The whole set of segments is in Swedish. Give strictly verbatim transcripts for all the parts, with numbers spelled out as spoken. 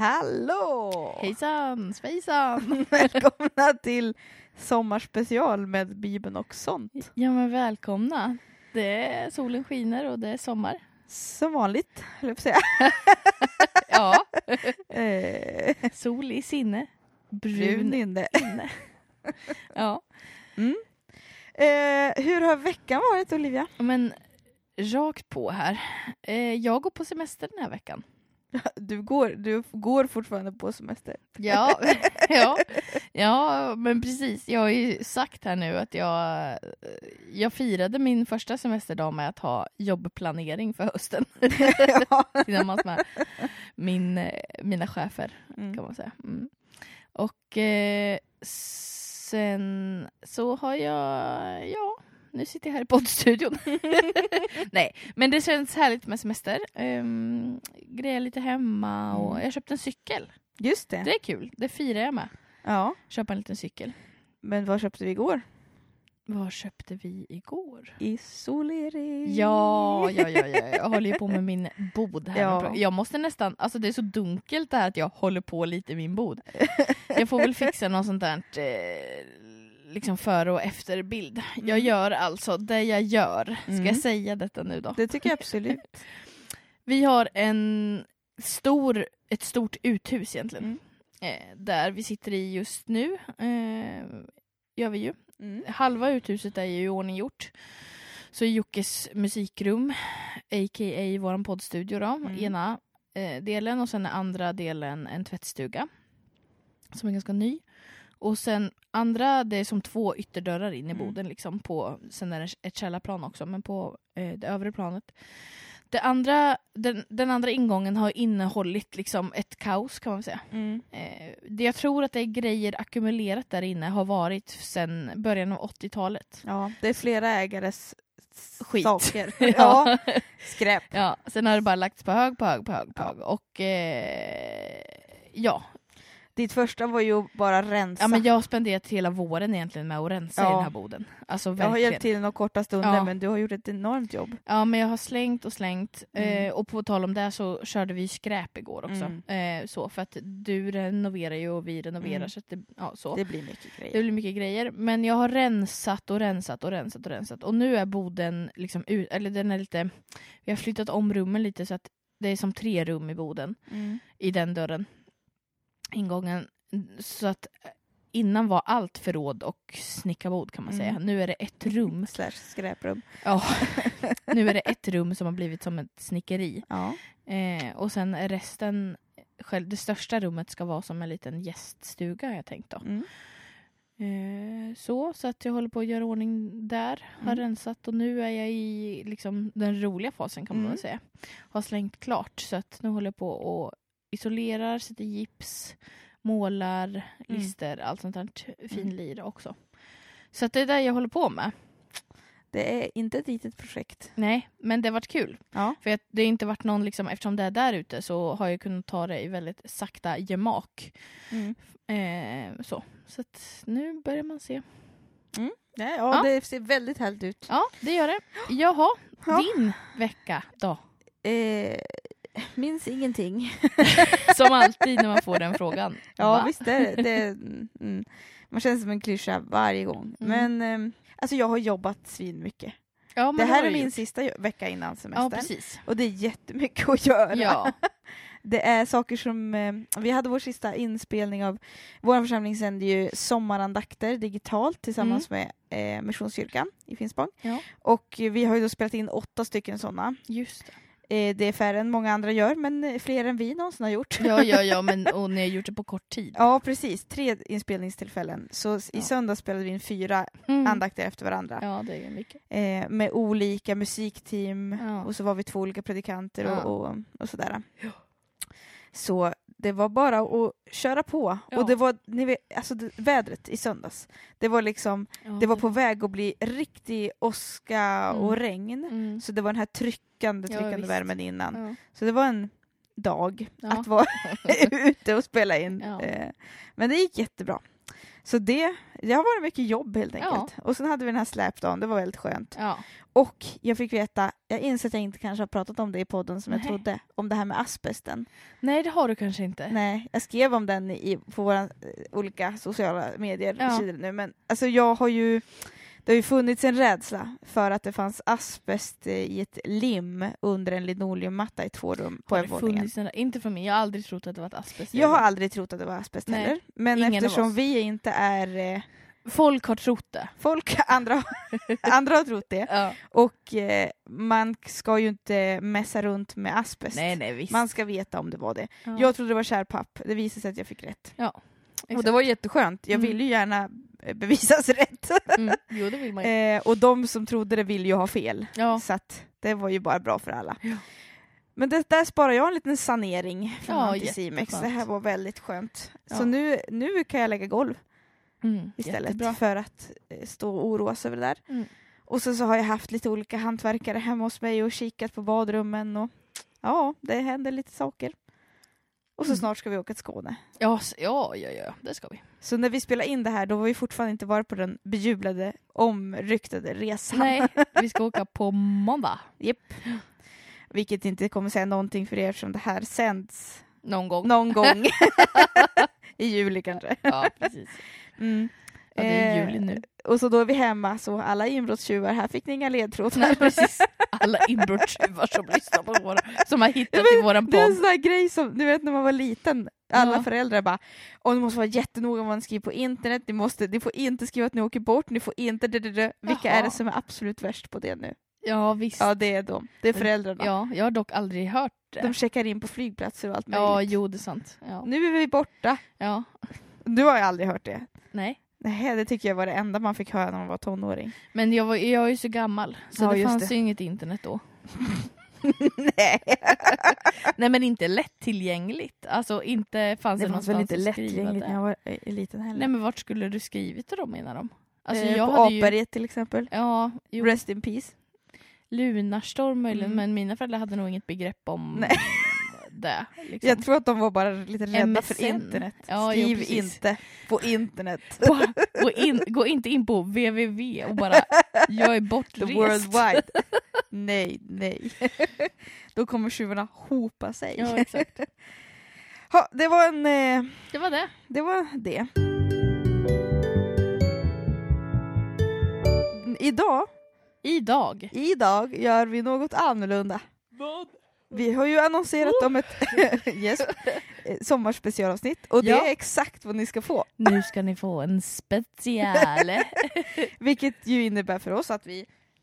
Hallå! Hejsan, svejsan! Välkomna till sommarspecial med Bibeln och sånt. Ja men välkomna. Det är solen skiner och det är sommar. Som vanligt, höll jag på att säga. Ja. eh, Sol i sinne. Brun, brun inne. inne. Ja. Mm. Eh, hur har veckan varit, Olivia? Men rakt på här. Eh, jag går på semester den här veckan. Du går, du går fortfarande på semester. Ja, ja, ja, men precis. Jag har ju sagt här nu att jag, jag firade min första semesterdag med att ha jobbplanering för hösten. Ja. Tillsammans med min, mina chefer, Mm. kan man säga. Mm. Och eh, sen så har jag, ja, nu sitter jag här i poddstudion. Nej, men det känns härligt med semester. Um, grejer lite hemma och Mm. jag köpte en cykel. Just det. Det är kul, det firar jag med. Ja, Köpa en liten cykel. men vad köpte vi igår? Vad köpte vi igår? Isolering. Ja, ja, ja, ja, jag håller ju på med min bod här. Ja. Jag måste nästan, alltså det är så dunkelt det här att jag håller på lite i min bod. Jag får väl fixa något sånt där eh, liksom före och efterbild. Mm. Jag gör alltså det jag gör. Ska Mm. jag säga detta nu då? Det tycker jag absolut. Vi har en stor, ett stort uthus egentligen. Mm. Eh, där vi sitter i just nu. Eh, gör vi ju. Mm. Halva uthuset är ju i ordning gjort. Så är Jockes musikrum, a k a våran poddstudio då, Mm. ena eh, delen. Och sen är andra delen en tvättstuga. Som är ganska ny. Och sen andra, det är som två ytterdörrar in i Mm. boden. Liksom på, sen är det ett källarplan också, men på eh, det övre planet. Det andra, den, den andra ingången har innehållit liksom ett kaos, kan man säga. Mm. Eh, det jag tror att det är grejer ackumulerat där inne har varit sedan början av åttiotalet. Ja, det är flera ägares s- Skit. saker. Ja, skräp. Ja, sen har det bara lagts på hög, på hög, på hög, på hög. Och eh, ja. Ditt första var ju bara rensa. ja, men jag har spenderat hela våren egentligen med att rensa Ja. i den här boden. Alltså Jag har verkligen. hjälpt till några korta stunder, Ja. men du har gjort ett enormt jobb. Ja, men jag har slängt och slängt. Mm. Eh, och på tal om det så körde vi skräp igår också. Mm. Eh, så, för att du renoverar ju och vi renoverar. Mm. Så att det, ja, så. Det blir mycket grejer. Det blir mycket grejer. Men jag har rensat och rensat och rensat och rensat. Och nu är boden liksom ut, eller den är lite, vi har flyttat om rummen lite så att det är som tre rum i boden. Mm. I den dörren. Ingången. Så att innan var allt förråd och snickarbod, kan man Mm. säga. Nu är det ett rum. Slash skräprum. Ja. Nu är det ett rum som har blivit som ett snickeri. Ja. Eh, och sen resten, själv, det största rummet ska vara som en liten gäststuga, har jag tänkt då. Mm. Eh, så, så att jag håller på att göra ordning där. Har Mm. rensat och nu är jag i liksom den roliga fasen, kan man Mm. väl säga. Har slängt klart, så att nu håller jag på och isolerar, sätter gips, målar, lister, allt sånt där finlir också. Så att det är det jag håller på med. Det är inte ett litet projekt. Nej, men det har varit kul. Ja. För att det har inte varit någon, liksom, eftersom det är där ute så har jag kunnat ta det i väldigt sakta gemak. Mm. Eh, så så att nu börjar man se. Ja, ja, Ja. det ser väldigt härligt ut. Ja, det gör det. Jaha, Ja. din vecka då? Eh, minns ingenting. Som alltid när man får den frågan. Ja, Va? visst är det. det mm, man känns som en klyscha varje gång. Mm. Men eh, alltså jag har jobbat svin mycket. Ja, men Det här har är du min gjort. sista jo- vecka innan Ja, semestern. precis. Och det är jättemycket att göra. Ja. Det är saker som, eh, vi hade vår sista inspelning av, vår församling sänder ju sommarandakter digitalt tillsammans med eh, Missionskyrkan i Finspång. Ja. Och vi har ju då spelat in åtta stycken sådana. Just det. Eh, det är färre än många andra gör, men eh, fler än vi någonsin har gjort. Ja, ja, ja, men och ni har gjort det på kort tid. Ja, precis. Tre inspelningstillfällen. Så s- i Ja. söndag spelade vi in fyra Mm. andakter efter varandra. Ja, det är mycket. Eh, med olika musikteam. Ja. Och så var vi två olika predikanter Ja. och, och, och sådär. Ja. Så det var bara att köra på. Ja. Och det var, ni vet, alltså det, vädret i söndags. Det var liksom, Ja, det var på väg att bli riktig åska Mm. och regn. Mm. Så det var den här tryckande, Ja, tryckande visst. värmen innan. Ja. Så det var en dag Ja. att vara ute och spela in. Ja. Eh, Men det gick jättebra. Så det, det har varit mycket jobb helt enkelt. Ja. Och sen hade vi den här släpdagen, det var väldigt skönt. Ja. Och jag fick veta, jag inser att jag inte kanske har pratat om det i podden som Nej. jag trodde, om det här med asbesten. Nej, det har du kanske inte. Nej, jag skrev om den i, på våra eh, olika sociala medier Ja. nu, men alltså jag har ju, det har ju funnits en rädsla för att det fanns asbest i ett lim under en linoleummatta i två rum på Har en det våningen. funnits en, inte för mig, jag har aldrig trott att det var ett asbest. Jag har aldrig trott att det var asbest Nej, heller, men ingen av eftersom oss. vi inte är eh, Folk har trott det. folk, andra, andra har trott det. Ja. Och eh, man ska ju inte messa runt med asbest. Nej, nej, visst. Man ska veta om det var det. Ja. Jag trodde det var kärpapp. Det visade sig att jag fick rätt. Ja, Och exakt. det var jätteskönt. Jag Mm. ville ju gärna eh, bevisas rätt. Mm. Jo, det vill man ju. eh, och de som trodde det ville ju ha fel. Ja. Så att det var ju bara bra för alla. Ja. Men det, där sparar jag en liten sanering från Ja, Anticimex. jätteskönt. Det här var väldigt skönt. Ja. Så nu, nu kan jag lägga golv Mm. istället Jättebra. för att eh, stå och oroas över det där. Mm. Och sen så har jag haft lite olika hantverkare hemma hos mig och kikat på badrummen och ja, det händer lite saker. Och så Mm. snart ska vi åka till Skåne. Ja, s- ja, ja, ja, det ska vi. Så när vi spelar in det här då var vi fortfarande inte varit på den bejublade, omryktade resan. Nej, vi ska åka på måndag. Japp. Vilket inte kommer säga någonting för er som det här sänds Någon gång. någon gång i juli kanske. Ja, precis. Mm. Ja, det är Eh, juli nu. Och så då är vi hemma, så alla inbrottstjuvar, här fick ni inga ledtrådar. Nej, precis. Alla inbrottstjuvar som lyssnar på våra, som har hittat i våran Det är en podd. sån där grej som, du vet när man var liten, alla Ja. föräldrar bara, och ni måste vara jättenoga vad ni skriver på internet, ni, måste, ni får inte skriva att ni åker bort, ni får inte det, det, det. Vilka Jaha. är det som är absolut värst på det nu? Ja, visst. Ja, det är de. Det är föräldrarna. Ja, jag har dock aldrig hört det. De checkar in på flygplatser och allt Ja, möjligt. jo, det är sant. Ja. Nu är vi borta. Ja. Du har ju aldrig hört det. Nej. Nej, det tycker jag var det enda man fick höra när man var tonåring. Men jag, var, jag är ju så gammal, så Ja, det just fanns det. ju inget internet då. Nej. Nej, men inte lättillgängligt. Alltså inte fanns det, Det fanns väl inte någonstans att skriva lättillgängligt det. när jag var i liten heller. Nej, men vart skulle du skrivit det då, menar de? Alltså, eh, jag på hade ju... Apberget till exempel. Ja, jo, Rest in peace. Lunarstorm möjligen, Mm. men mina föräldrar hade nog inget begrepp om Nej. det. Liksom. Jag tror att de var bara lite rädda M S N. för internet. Ja, jo, Skriv precis. inte på internet. gå, gå, in, gå inte in på www och bara jag är The bortrest. world wide. Nej, nej. Då kommer tjuvarna hopa sig. Ja, exakt. Ha, det var en... Eh, Det var det. det var det. Idag, Idag. idag gör vi något annorlunda. Vad? Vi har ju annonserat om ett yes, eh, sommarspecialavsnitt och det Ja. är exakt vad ni ska få. Nu ska ni få en special. Vilket ju innebär för oss att vi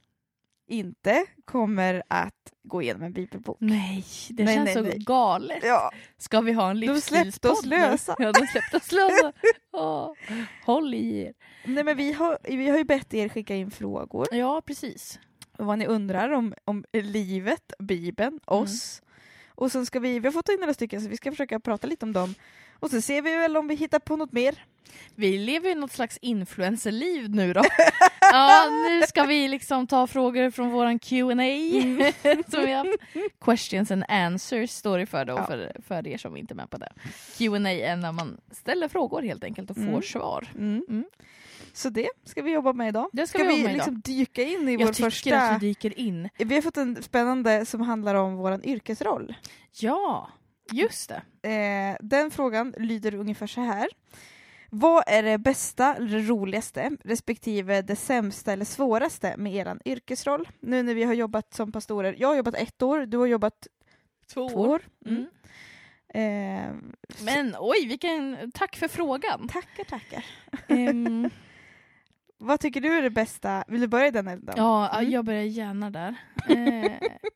inte kommer att gå igenom en bibelbok. Nej, det Nej, känns nej, så nej. galet. Ja, Ska vi ha en De livsstilspodd släppte oss nu? lösa. Ja, de släppte oss lösa. Åh, håll i er. nej, men vi har, vi har ju bett er skicka in frågor. Ja, precis. Vad ni undrar om, om livet, Bibeln, oss. Och sen ska vi, vi har fått in några stycken så vi ska försöka prata lite om dem. Och så ser vi väl om vi hittar på något mer. Vi lever i något slags influencerliv nu då. Ja, nu ska vi liksom ta frågor från våran Q and A Mm. som vi har haft. Questions and answers står det för då, Ja. för, för er som inte är med på det. Q and A är när man ställer frågor helt enkelt och får Mm. svar. Mm. Mm. Så det ska vi jobba med idag. Det ska, Ska vi vi jobba med liksom dyka in i Jag vår tycker första... att vi dyker in. Vi har fått en spännande som handlar om våran yrkesroll. Ja, just det. Eh, den frågan lyder ungefär så här. Vad är det bästa, eller det roligaste, respektive det sämsta eller svåraste med eran yrkesroll? Nu när vi har jobbat som pastorer. Jag har jobbat ett år, du har jobbat Två två år. Mm. Mm. Eh, Men oj, vilken tack för frågan. tackar, tackar. Ehm, Vad tycker du är det bästa? Vill du börja i den änden? ja, Mm. jag börjar gärna där. Eh,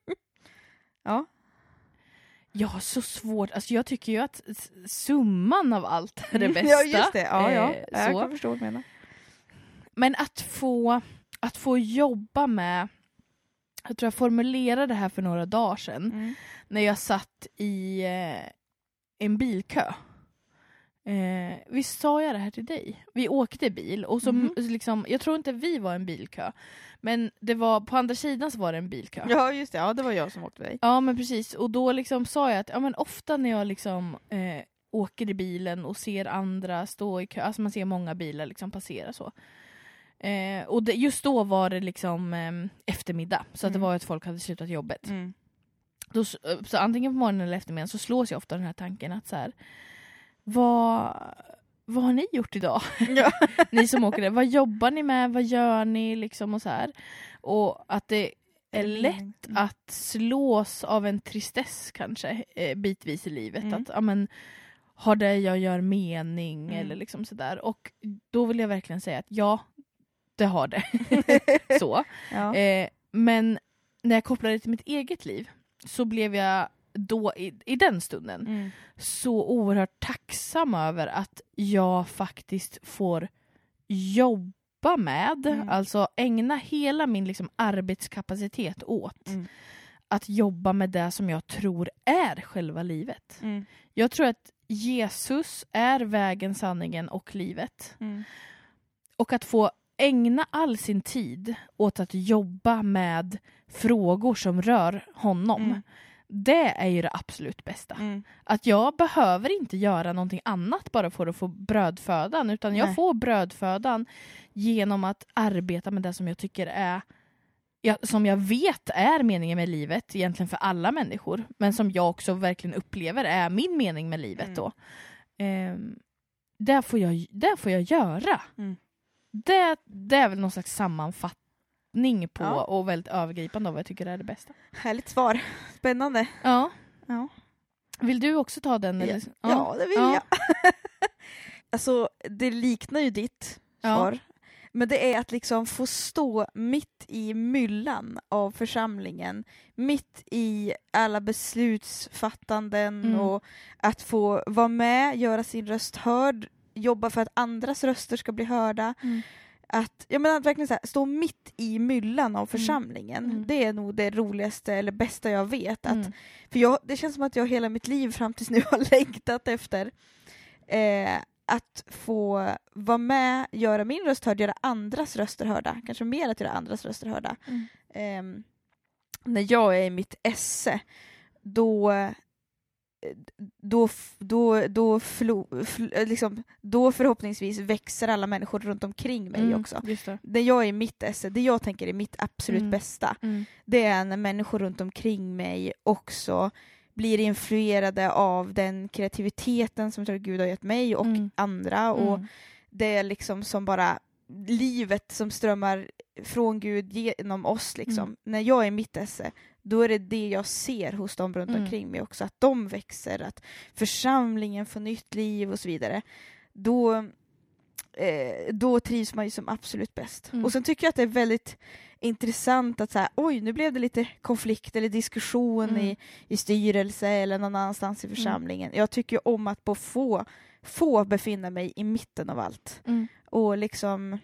Ja. Ja, så svårt. Alltså jag tycker ju att s- summan av allt är det bästa. Ja, just det. Ja, ja. Eh, Jag så. kan förstå vad du menar. Men att få, att få jobba med... Jag tror jag formulerade det här för några dagar sedan. Mm. När jag satt i eh, en bilkö. Eh, visst sa jag det här till dig? Vi åkte bil och så Mhm. liksom, jag tror inte vi var en bilkö. Men det var, på andra sidan så var det en bilkö. Ja, just det. Ja, det var jag som åkte dig. Ja, men precis. Och då liksom sa jag att ja, men ofta när jag liksom eh, åker i bilen och ser andra stå i kö. Alltså man ser många bilar liksom passera så. Eh, och det, just då var det liksom eh, eftermiddag. Så att det Mm. var att folk hade slutat jobbet. Mm. Då, så antingen på morgonen eller eftermiddagen så slås jag ofta den här tanken att så här, vad, vad har ni gjort idag? Ja. Ni som åker där, vad jobbar ni med? Vad gör ni? Liksom och så här. Och att det är lätt Mm. att slås av en tristess kanske eh, bitvis i livet. Mm. Att ja, men, har det jag gör mening Mm. eller liksom sådär. Och då vill jag verkligen säga att ja, det har det. så. Ja. Eh, men när jag kopplade det till mitt eget liv så blev jag då i, i den stunden Mm. så oerhört tacksam över att jag faktiskt får jobba med, Mm. alltså ägna hela min liksom arbetskapacitet åt Mm. att jobba med det som jag tror är själva livet. Mm. Jag tror att Jesus är vägen, sanningen och livet. Mm. Och att få ägna all sin tid åt att jobba med frågor som rör honom. Mm. Det är ju det absolut bästa. Mm. Att jag behöver inte göra någonting annat bara för att få brödfödan. Utan jag Nej. får brödfödan genom att arbeta med det som jag tycker är, ja, som jag vet är meningen med livet egentligen för alla människor. Men som jag också verkligen upplever är min mening med livet Mm. då. Ehm, det, får jag, det får jag göra. Mm. Det, det är väl någon slags sammanfattning på Ja. och väldigt övergripande av vad jag tycker är det bästa. Härligt svar. Spännande. Ja. Ja, Vill du också ta den? Eller? ja det vill Ja. jag. Alltså, det liknar ju ditt Ja. svar. Men det är att liksom få stå mitt i myllan av församlingen. Mitt i alla beslutsfattanden Mm. och att få vara med, göra sin röst hörd, jobba för att andras röster ska bli hörda. Mm. Att, jag menar, att verkligen så här, stå mitt i myllan av församlingen. Mm. Det är nog det roligaste eller bästa jag vet. Att, Mm. För jag, det känns som att jag hela mitt liv fram tills nu har längtat efter eh, att få vara med, göra min röst hörd, göra andras röster hörda. Kanske mer att göra andras röster hörda. Mm. Eh, när jag är i mitt esse, då då, då, då, flo, fl, liksom, då förhoppningsvis växer alla människor runt omkring mig Mm, också. just det. Det jag är i mitt esse, det jag tänker är mitt absolut Mm. bästa, Mm. det är när människor runt omkring mig också blir influerade av den kreativiteten som jag tror Gud har gett mig och Mm. andra. Och Mm. det är liksom som bara livet som strömmar från Gud genom oss. Liksom. Mm. När jag är i mitt esse, då är det det jag ser hos dem runt Mm. omkring mig också. Att de växer, att församlingen får nytt liv och så vidare. Då, eh, då trivs man ju som absolut bäst. Mm. Och sen tycker jag att det är väldigt intressant att så här, oj, nu blev det lite konflikt eller diskussion Mm. i, i styrelse eller någon annanstans i församlingen. Jag tycker ju om att på få, få befinna mig i mitten av allt. Mm. Och liksom,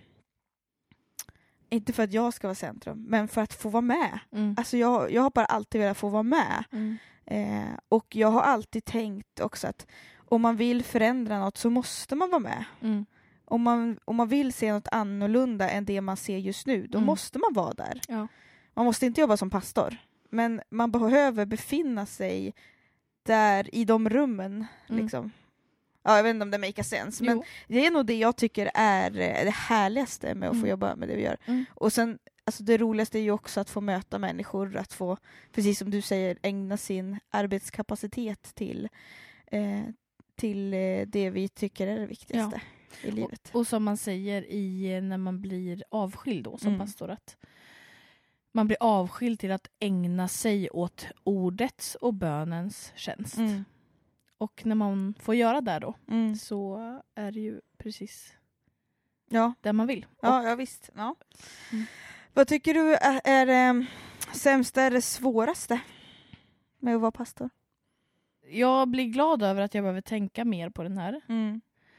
inte för att jag ska vara centrum, men för att få vara med. Mm. Alltså jag, jag har bara alltid velat få vara med. Mm. Eh, och jag har alltid tänkt också att om man vill förändra något så måste man vara med. Mm. Om man, om man vill se något annorlunda än det man ser just nu, då Mm. måste man vara där. Ja. Man måste inte jobba som pastor, men man behöver befinna sig där i de rummen. Mm. Liksom. Ja, jag vet inte om det makes sense, men Jo. det är nog det jag tycker är eh, det härligaste med att få Mm. jobba med det vi gör. Mm. Och sen, alltså det roligaste är ju också att få möta människor, att få, precis som du säger, ägna sin arbetskapacitet till, eh, till eh, det vi tycker är det viktigaste i livet. Och, och som man säger i när man blir avskild då, som Mm. pastor, att man blir avskild till att ägna sig åt ordets och bönens tjänst. Mm. Och när man får göra det då, Mm. så är det ju precis Ja. det man vill. Ja, ja, visst. Ja. Mm. Vad tycker du är, är det sämsta eller svåraste med att vara pastor? Jag blir glad över att jag behöver tänka mer på den här. Mm.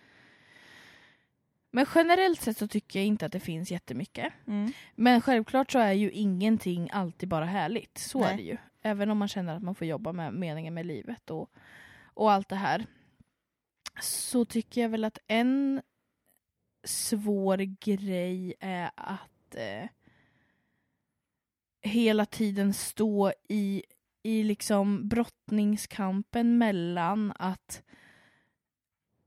Men generellt sett så tycker jag inte att det finns jättemycket. Mm. Men självklart så är ju ingenting alltid bara härligt. Så Nej. är det ju. Även om man känner att man får jobba med meningen med livet och, och allt det här. Så tycker jag väl att en svår grej är att eh, hela tiden stå i, i liksom brottningskampen mellan att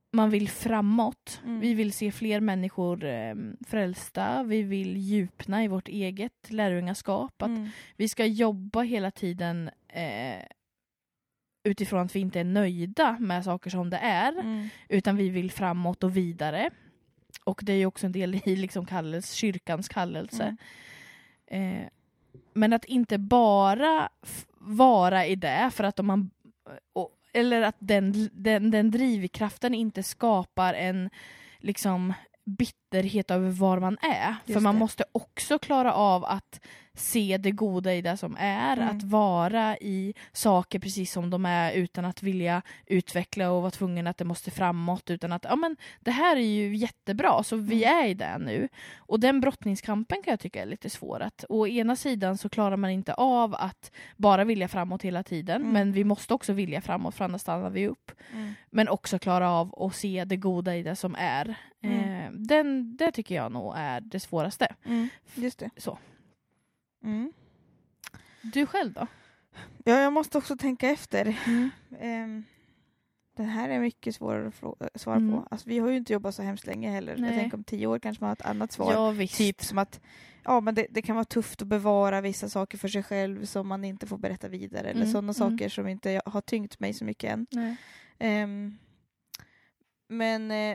man vill framåt. Mm. Vi vill se fler människor eh, frälsta. Vi vill djupna i vårt eget lärjungaskap. Att Mm. vi ska jobba hela tiden eh, utifrån att vi inte är nöjda med saker som det är. Mm. Utan vi vill framåt och vidare. Och det är ju också en del i liksom kallelse, kyrkans kallelse. Mm. Eh, men att inte bara f- vara i det för att om man... Och, eller att den, den, den drivkraften inte skapar en liksom bitterhet över var man är. Just för man det. måste också klara av att se det goda i det som är. Mm. Att vara i saker precis som de är utan att vilja utveckla och vara tvungen att det måste framåt. Utan att ja, men det här är ju jättebra så vi Mm. är i det nu. Och den brottningskampen kan jag tycka är lite svår. Att å ena sidan så klarar man inte av att bara vilja framåt hela tiden. Mm. Men vi måste också vilja framåt för annars stannar vi upp. Mm. Men också klara av att se det goda i det som är. Mm. Eh, den, det tycker jag nog är det svåraste. Mm. Just det. Så. Mm. Du själv då? Ja, jag måste också tänka efter. Mm. Ehm, den här är mycket svårare att frå- svara Mm. på. Alltså, vi har ju inte jobbat så hemskt länge heller. Nej. Jag tänker om tio år kanske man har ett annat svar. Ja, visst. Typ som att ja, men det, det kan vara tufft att bevara vissa saker för sig själv som man inte får berätta vidare. Eller Mm, sådana mm. saker som inte har tyngt mig så mycket än. Nej. Ehm, men eh,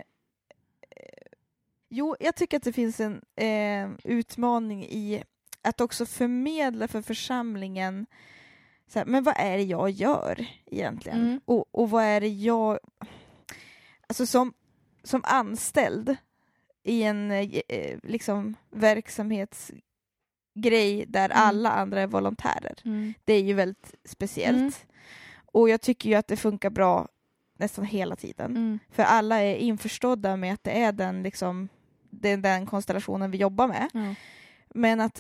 jo, jag tycker att det finns en eh, utmaning i att också förmedla för församlingen så här, men vad är det jag gör egentligen? Mm. Och, och vad är det jag... Alltså som, som anställd i en eh, liksom verksamhetsgrej där Mm. alla andra är volontärer. Mm. Det är ju väldigt speciellt. Mm. Och jag tycker ju att det funkar bra nästan hela tiden. Mm. För alla är införstådda med att det är den, liksom, det är den konstellationen vi jobbar med. Ja. Men att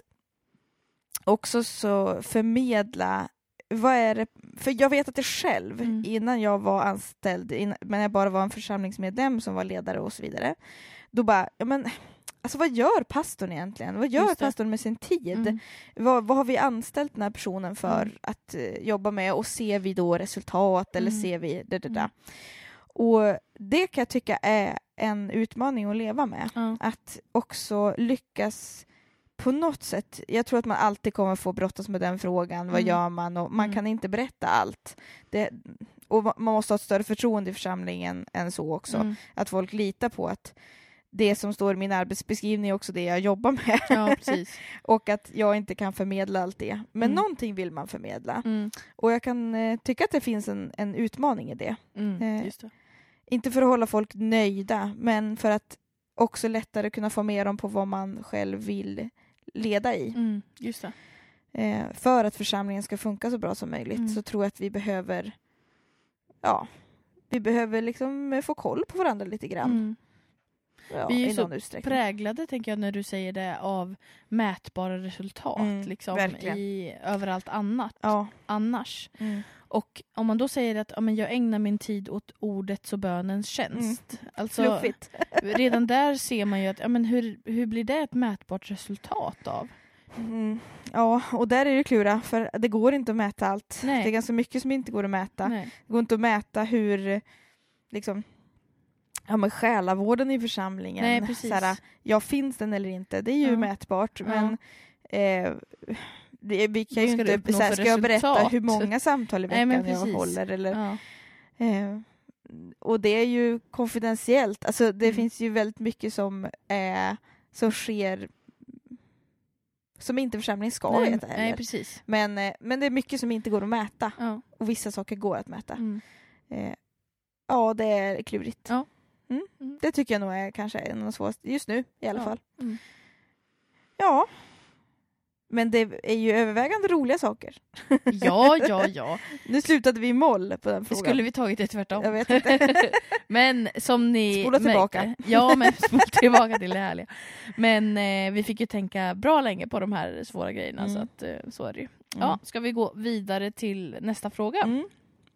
också så förmedla vad är det, för jag vet att det själv Mm. innan jag var anställd, in, men jag bara var en församlingsmedlem som var ledare och så vidare, då bara, ja men alltså vad gör pastorn egentligen? Vad gör Just det. pastorn med sin tid? Mm. Vad, vad har vi anställt den här personen för Mm. att eh, jobba med, och ser vi då resultat eller Mm. ser vi det, det, det. Mm. Och det kan jag tycka är en utmaning att leva med. Ja. Att också lyckas på något sätt. Jag tror att man alltid kommer få brottas med den frågan. Vad Mm. gör man? Och man Mm. kan inte berätta allt. Det, och man måste ha ett större förtroende i församlingen än så också. Mm. Att folk litar på att det som står i min arbetsbeskrivning är också det jag jobbar med. Ja, precis. Och att jag inte kan förmedla allt det. Men Mm. någonting vill man förmedla. Mm. Och jag kan eh, tycka att det finns en, en utmaning i det. Mm. Eh, Just det. Inte för att hålla folk nöjda, men för att också lättare kunna få med dem på vad man själv vill leda i. Mm. Just det. Eh, för att församlingen ska funka så bra som möjligt Mm. så tror jag att vi behöver ja, vi behöver liksom få koll på varandra lite grann. Mm. Ja, Vi är ju i så någon utsträckning. Präglade, tänker jag, när du säger det, av mätbara resultat Mm, liksom, verkligen. i överallt annat Ja. annars. Mm. Och om man då säger att ja, men jag ägnar min tid åt ordets och bönens tjänst. Alltså, Fluffigt. redan där ser man ju att ja, men hur, hur blir det ett mätbart resultat av? Mm. Ja, och där är det klura, för det går inte att mäta allt. Nej. Det är ganska mycket som inte går att mäta. Nej. Det går inte att mäta hur liksom ja, men själavården i församlingen. Nej, precis. Såhär, ja, finns den eller inte? Det är ju Ja. mätbart, Ja. men eh, det, vi kan Vad ju ska du inte uppnå såhär, för ska jag berätta resultat? hur många samtal i Nej, men veckan jag precis. håller eller Ja. eh, och det är ju konfidentiellt. Alltså det Mm. finns ju väldigt mycket som är som sker som inte församlingen ska Nej, veta heller. nej, precis. Men, eh, men det är mycket som inte går att mäta. Ja. Och vissa saker går att mäta. Mm. Eh, ja, det är klurigt. Ja. Mm. Mm. Det tycker jag nog är kanske en av de svåraste, just nu i alla Ja. fall. Mm. Ja. Men det är ju övervägande roliga saker. Ja, ja, ja. Nu slutade vi i moll på den frågan. Skulle vi tagit det tvärtom? Jag vet inte. Men som ni Spola tillbaka. märkte, ja, men spola tillbaka till det härliga. Men eh, vi fick ju tänka bra länge på de här svåra grejerna, Mm. så att eh, så är det ju. Mm. Ja, ska vi gå vidare till nästa fråga? Mm.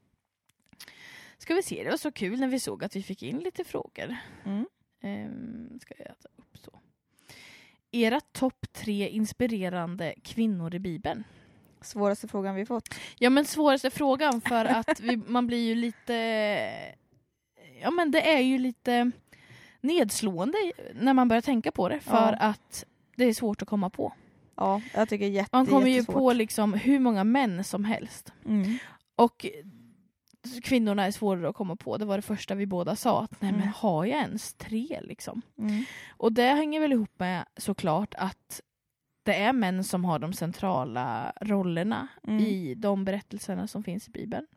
Ska vi se, det var så kul när vi såg att vi fick in lite frågor. Mm. Ehm, ska jag ta upp så. Era topp tre inspirerande kvinnor i Bibeln? Svåraste frågan vi fått. Ja, men svåraste frågan för att vi, man blir ju lite ja, men det är ju lite nedslående när man börjar tänka på det. För Ja. att det är svårt att komma på. Ja, jag tycker jätte, Man kommer ju jättesvårt. på liksom hur många män som helst. Mm. Och kvinnorna är svårare att komma på. Det var det första vi båda sa. Att, nej, Mm. men har jag ens tre liksom? Mm. Och det hänger väl ihop med såklart att det är män som har de centrala rollerna Mm. i de berättelserna som finns i Bibeln.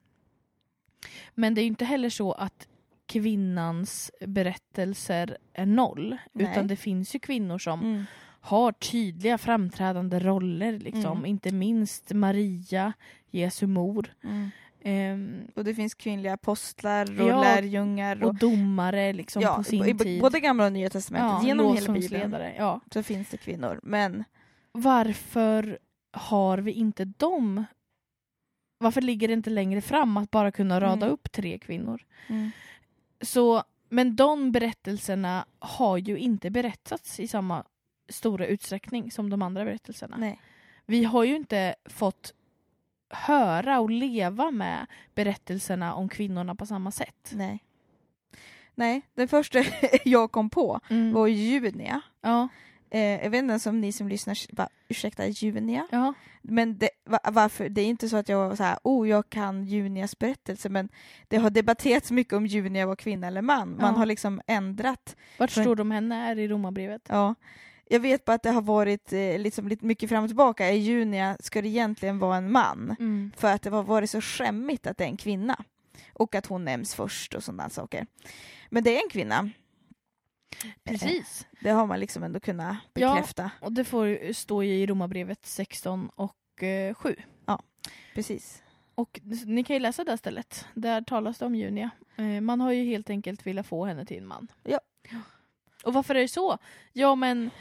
Men det är ju inte heller så att kvinnans berättelser är noll. Nej. Utan det finns ju kvinnor som Mm. har tydliga framträdande roller. Liksom. Mm. Inte minst Maria, Jesu mor. Mm. Ehm, Och det finns kvinnliga apostlar och Ja, lärjungar. Och, och domare liksom, ja, på sin i, i, tid. både gamla och nya testamentet. Ja, Genom hela Bibeln lovsångsledare, ja. så finns det kvinnor. Men Varför har vi inte dem? Varför ligger det inte längre fram att bara kunna rada Mm. upp tre kvinnor? mm. Så, men de berättelserna har ju inte berättats i samma stora utsträckning som de andra berättelserna. Nej. Vi har ju inte fått höra och leva med berättelserna om kvinnorna på samma sätt. Nej. Nej, den första jag kom på Mm. var Junia. Ja, Eh, jag vet inte ens om ni som lyssnar bara, ursäkta, Junia. ja. Men det, va, varför? Det är inte så att jag var så här, oh, jag kan Junias berättelse, men det har debatterats mycket om Junia var kvinna eller man. Man Ja. har liksom ändrat. Vart För- står de henne är i Romarbrevet? Ja. Jag vet bara att det har varit eh, liksom lite mycket fram och tillbaka. Är Junia, ska det egentligen vara en man? Mm. För att det har varit så skämmigt att det är en kvinna. Och att hon nämns först och sådana saker. Men det är en kvinna. Precis. Det har man liksom ändå kunnat Ja. bekräfta. Och det får stå i Romarbrevet sexton och eh, sju. Precis. Och ni kan ju läsa det stället. Där talas det om Junia. Eh, man har ju helt enkelt velat få henne till en man. Ja. Och varför är det så? Ja, men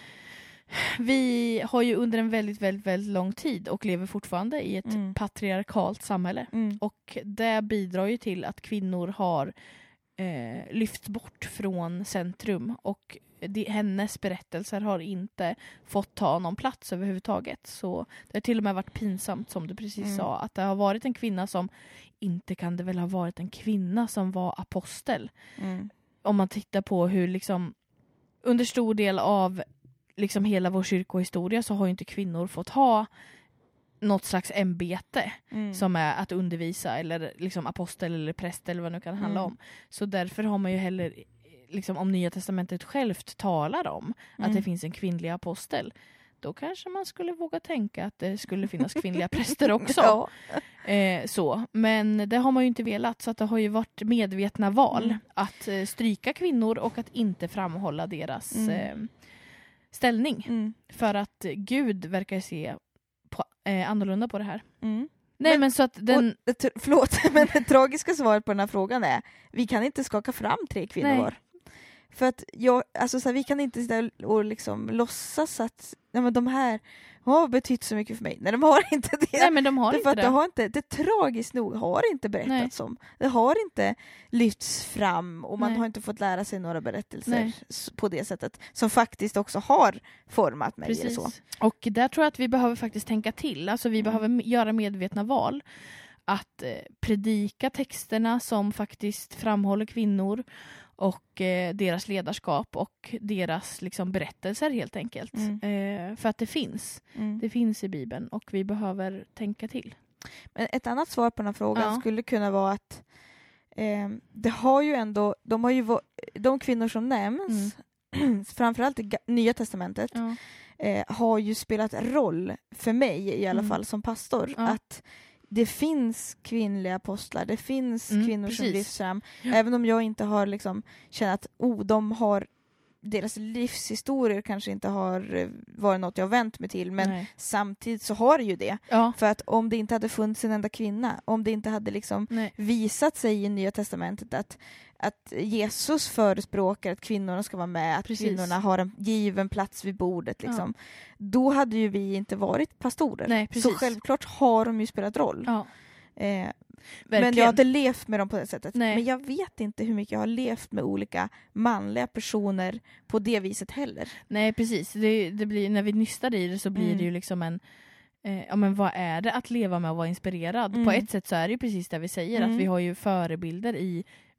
vi har ju under en väldigt, väldigt, väldigt lång tid och lever fortfarande i ett Mm. patriarkalt samhälle. Mm. Och det bidrar ju till att kvinnor har eh, lyfts bort från centrum och de, hennes berättelser har inte fått ta någon plats överhuvudtaget. Så det har till och med varit pinsamt, som du precis Mm. sa, att det har varit en kvinna som, inte kan det väl ha varit en kvinna som var apostel. Mm. Om man tittar på hur liksom under stor del av liksom hela vår kyrkohistoria så har ju inte kvinnor fått ha något slags ämbete Mm. som är att undervisa eller liksom apostel eller präst eller vad det nu kan handla Mm. om. Så därför har man ju heller, liksom, om Nya testamentet självt talar om att Mm. det finns en kvinnlig apostel, då kanske man skulle våga tänka att det skulle finnas kvinnliga präster också. Ja. Eh, så. Men det har man ju inte velat, så att det har ju varit medvetna val Mm. att eh, stryka kvinnor och att inte framhålla deras Mm. eh, ställning. Mm. För att Gud verkar se på, eh, annorlunda på det här. Mm. Nej, men, Men- så att den... Och, det tr- förlåt, men det tragiska svaret på den här frågan är vi kan inte skaka fram tre kvinnor Nej. var. För att jag, alltså så här, vi kan inte sitta och liksom låtsas att nej, men de här har betytt så mycket för mig. Nej, de har inte det. Nej, men de har Därför inte att det. det har inte, det tragiskt nog har inte berättats om. Det har inte lyfts fram och man Nej. har inte fått lära sig några berättelser Nej. s- på det sättet som faktiskt också har format mig. Eller Precis. så. Och där tror jag att vi behöver faktiskt tänka till. Alltså vi Mm. behöver m- göra medvetna val. Att eh, predika texterna som faktiskt framhåller kvinnor och eh, deras ledarskap och deras liksom, berättelser helt enkelt. Mm. Eh, för att det finns. Mm. Det finns i Bibeln och vi behöver tänka till. Men ett annat svar på den här frågan Ja. skulle kunna vara att eh, det har ju ändå, de, har ju, va- de kvinnor som nämns, framförallt i Ga- Nya testamentet, Ja. eh, har ju spelat roll för mig i alla Mm. fall som pastor. Ja. Att det finns kvinnliga apostlar, det finns Mm, kvinnor som precis. lyfts fram. Ja. Även om jag inte har liksom känt att oh, de har, deras livshistorier kanske inte har eh, varit något jag har vänt mig till, men Nej. samtidigt så har det ju det. Ja. För att om det inte hade funnits en enda kvinna, om det inte hade liksom Nej. visat sig i Nya testamentet att, att Jesus förespråkar att kvinnorna ska vara med, att Precis. kvinnorna har en given plats vid bordet, liksom, då hade ju vi inte varit pastorer. Nej, precis. Så självklart har de ju spelat roll. Ja. Eh, Verkligen. men jag har inte levt med dem på det sättet. Nej. Men jag vet inte hur mycket jag har levt med olika manliga personer på det viset heller. Nej, precis. Det, det blir, när vi nystar i det så blir Mm. det ju liksom en... Eh, ja, men vad är det att leva med och vara inspirerad? Mm. På ett sätt så är det ju precis det vi säger, Mm. att vi har ju förebilder i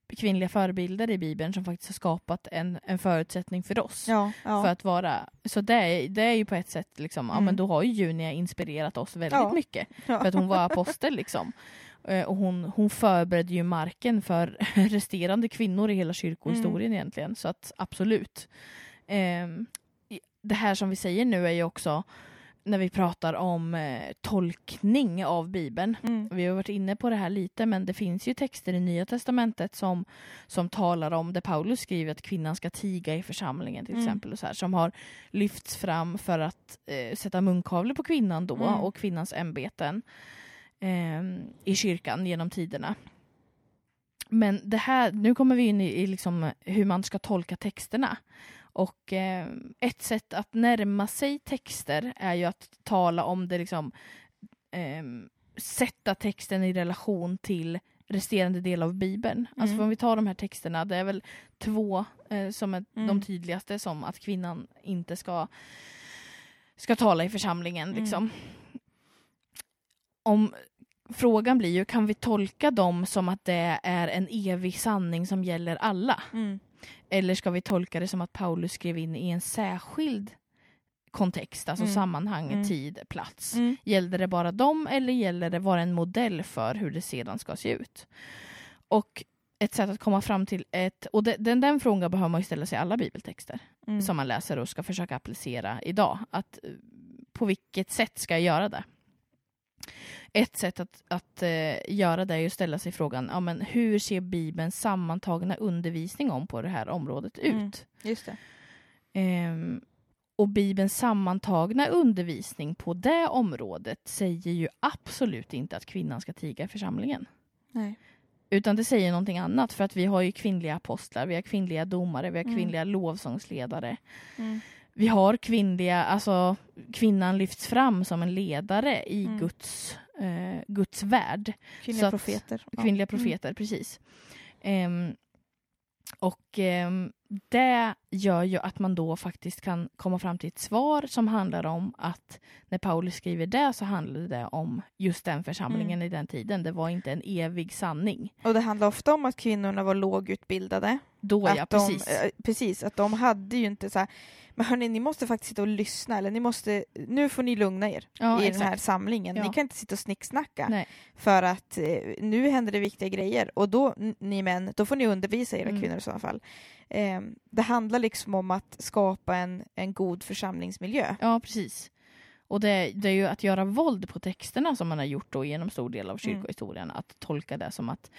kvinnliga förebilder i Bibeln som faktiskt har skapat en, en förutsättning för oss. Ja, ja. För att vara, så det är, det är ju på ett sätt liksom, Mm. ja men då har ju Junia inspirerat oss väldigt Ja. mycket. Ja. För att hon var apostel liksom. Eh, Och hon, hon förberedde ju marken för resterande kvinnor i hela kyrkohistorien Mm. egentligen. Så att absolut. Ehm, det här som vi säger nu är ju också när vi pratar om eh, tolkning av Bibeln. Mm. Vi har varit inne på det här lite, men det finns ju texter i Nya testamentet som, som talar om det Paulus skriver att kvinnan ska tiga i församlingen till Mm. exempel. Och så här, som har lyfts fram för att eh, sätta munkavle på kvinnan då Mm. och kvinnans ämbeten eh, i kyrkan genom tiderna. Men det här, nu kommer vi in i, i liksom hur man ska tolka texterna. Och eh, ett sätt att närma sig texter är ju att tala om det liksom eh, sätta texten i relation till resterande del av Bibeln. Mm. Alltså om vi tar de här texterna, det är väl två eh, som är Mm. de tydligaste, som att kvinnan inte ska ska tala i församlingen Mm. liksom. Om frågan blir ju, kan vi tolka dem som att det är en evig sanning som gäller alla? Mm. Eller ska vi tolka det som att Paulus skrev in i en särskild kontext, alltså Mm. sammanhang, Mm. tid, plats? Mm. Gällde det bara dem eller gäller det vara en modell för hur det sedan ska se ut? Och ett sätt att komma fram till ett, och de, den, den frågan behöver man ju ställa sig i alla bibeltexter Mm. som man läser och ska försöka applicera idag. Att eh, på vilket sätt ska jag göra det? Ett sätt att, att eh, göra det är att ställa sig frågan, ja, men hur ser Bibelns sammantagna undervisning om på det här området ut? Mm. Just det. Ehm, och Bibelns sammantagna undervisning på det området säger ju absolut inte att kvinnan ska tiga i församlingen. Nej. Utan det säger någonting annat, för att vi har ju kvinnliga apostlar, vi har kvinnliga domare, vi har Mm. kvinnliga lovsångsledare. Mm. Vi har kvinnliga, alltså kvinnan lyfts fram som en ledare i Mm. Guds, eh, Guds värld. Kvinnliga Så att- profeter. Ja. Kvinnliga Mm. profeter, precis. Ehm, och ehm, det gör ju att man då faktiskt kan komma fram till ett svar som handlar om att när Paulus skriver det så handlade det om just den församlingen Mm. i den tiden. Det var inte en evig sanning. Och det handlar ofta om att kvinnorna var lågutbildade. Då att ja, de, precis. eh, precis, att de hade ju inte så här, men hörni, ni måste faktiskt sitta och lyssna, eller ni måste, nu får ni lugna er Ja, i exakt. den här samlingen. Ja. Ni kan inte sitta och snicksnacka, Nej. för att eh, nu händer det viktiga grejer, och då, n- ni män, då får ni undervisa era Mm. kvinnor i sådana fall. Eh, det handlar liksom om att skapa en, en god församlingsmiljö. Ja, precis. Och det, det är ju att göra våld på texterna som man har gjort då genom stor del av Mm. kyrkohistorien. Att tolka det som att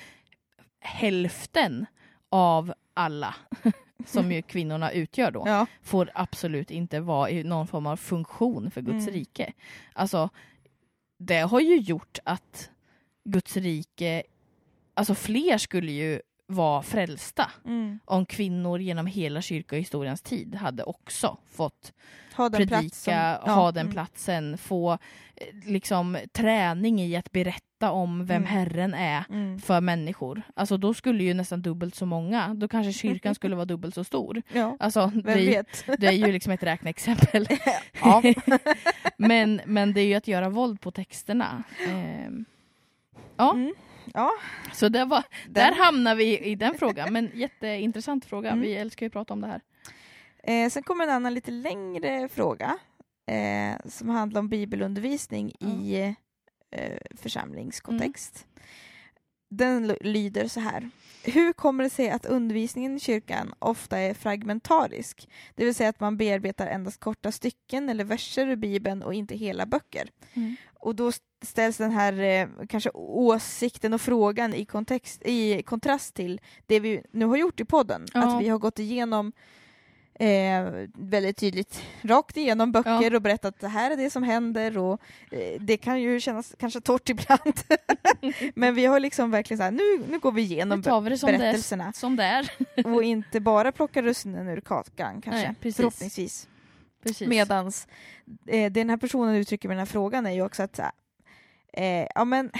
hälften av alla som ju kvinnorna utgör då Ja. får absolut inte vara i någon form av funktion för Guds Mm. rike. Alltså, det har ju gjort att Guds rike, alltså fler skulle ju vara frälsta Mm. om kvinnor genom hela kyrkohistoriens tid hade också fått Ha den predika, platsen. Ja. ha den Mm. platsen, få eh, liksom träning i att berätta om vem Mm. Herren är Mm. för människor. Alltså då skulle ju nästan dubbelt så många, då kanske kyrkan skulle vara dubbelt så stor. Ja, Alltså det, vem är- vet? det är ju liksom ett räkneexempel. Ja. men, men det är ju att göra våld på texterna. Ehm, ja, Mm. Ja, så det var, den- där hamnar vi i den frågan. Men jätteintressant fråga, Mm. vi älskar ju att prata om det här. Eh, sen kommer en annan lite längre fråga eh, som handlar om bibelundervisning Ja. i eh, församlingskontext. Den l- lyder så här. Hur kommer det sig att undervisningen i kyrkan ofta är fragmentarisk? Det vill säga att man bearbetar endast korta stycken eller verser ur Bibeln och inte hela böcker. Mm. Och då ställs den här eh, kanske åsikten och frågan i, kontext, i kontrast till det vi nu har gjort i podden. Ja. Att vi har gått igenom eh, väldigt tydligt rakt igenom böcker Ja. och berättat att det här är det som händer, och eh, det kan ju kännas kanske torrt ibland. Men vi har liksom verkligen så här, nu, nu går vi igenom Nu tar vi det som det är. berättelserna Som det är. och inte bara plockar russinen ur kakan kanske, Nej, precis. förhoppningsvis. Precis. Medans eh, den här personen uttrycker med den här frågan är ju också att så här, eh, ja men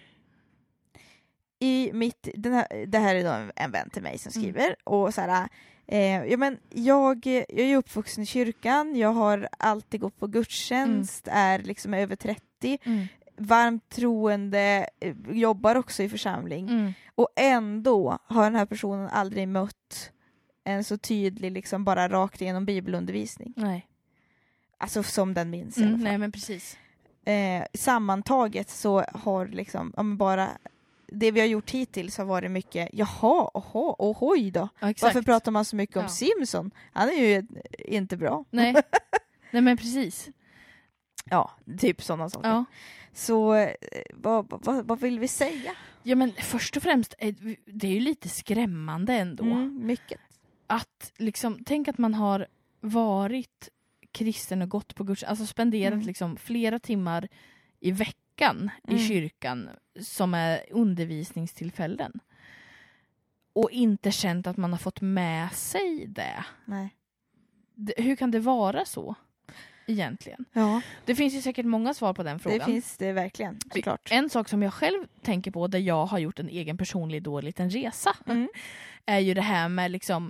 i mitt, den här, det här är då en, en vän till mig som Mm. skriver, och så här, eh, ja men jag, jag är uppvuxen i kyrkan, jag har alltid gått på gudstjänst, är liksom över trettio, Mm. varmt troende, eh, jobbar också i församling. Mm. Och ändå har den här personen aldrig mött en så tydlig, liksom bara rakt igenom bibelundervisning. Nej. Alltså som den minns i Mm, alla fall. nej men precis. Eh, sammantaget så har liksom, ja, men bara det vi har gjort hittills har varit mycket, jaha, oho, ohoj då. Ja, exakt. Varför pratar man så mycket om Ja. Simpson? Han är ju inte bra. Nej. nej men precis. Ja, typ sådana saker. Ja. Så eh, vad, vad, vad vill vi säga? ja men först och främst, är, det är ju lite skrämmande ändå. Mm, mycket. Att liksom, tänk att man har varit kristen och gått på Guds, alltså spenderat Mm. liksom flera timmar i veckan Mm. i kyrkan som är undervisningstillfällen. Och inte känt att man har fått med sig det. Nej. det hur kan det vara så? Egentligen. Ja, Det finns ju säkert många svar på den frågan. det finns det verkligen, såklart. En sak som jag själv tänker på, där jag har gjort en egen personlig då liten resa, Mm. är ju det här med liksom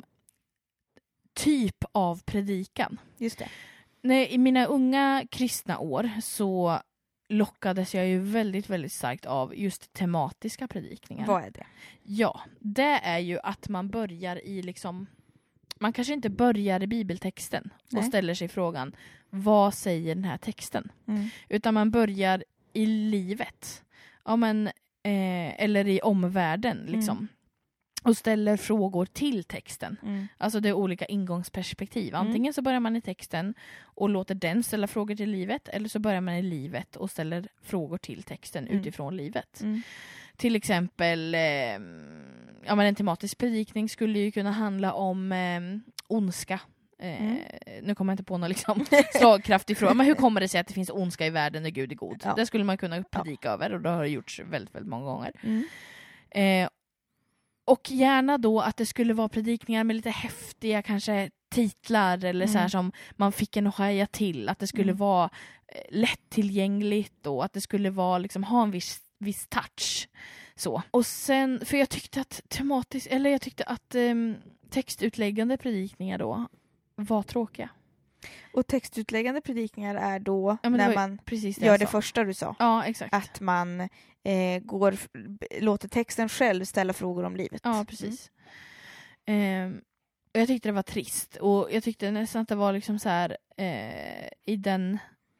typ av predikan. Just det. Nej, i mina unga kristna år så lockades jag ju väldigt, väldigt starkt av just tematiska predikningar. Vad är det? Ja, det är ju att man börjar i liksom, man kanske inte börjar i bibeltexten och Nej. ställer sig frågan, vad säger den här texten? Mm. Utan man börjar i livet. Ja, men, eh, eller i omvärlden liksom. Mm. Och ställer frågor till texten. Mm. Alltså det är olika ingångsperspektiv. Antingen så börjar man i texten och låter den ställa frågor till livet. Eller så börjar man i livet och ställer frågor till texten Mm. utifrån livet. Mm. Till exempel, eh, ja, men en tematisk predikning skulle ju kunna handla om eh, ondska. Eh, Mm. Nu kommer jag inte på någon liksom slagkraftig fråga. Men hur kommer det sig att det finns ondska i världen när Gud är god? Ja. Det skulle man kunna predika över, och det har det gjorts väldigt, väldigt många gånger. Mm. Eh, och gärna då att det skulle vara predikningar med lite häftiga kanske titlar eller Mm. så här som man fick en att haja till. Att det skulle Mm. vara eh, lättillgängligt och att det skulle vara liksom ha en viss, viss touch. Så. Och sen, för jag tyckte att tematiskt, eller jag tyckte att eh, textutläggande predikningar då var tråkiga. Och textutläggande predikningar är då Ja, men det när var ju man precis det gör jag det sa. första du sa. Ja, exakt. Att man eh, går, låter texten själv ställa frågor om livet. Ja, precis. Ehm, och jag tyckte det var trist. Och jag tyckte nästan att det var liksom så här eh, i den,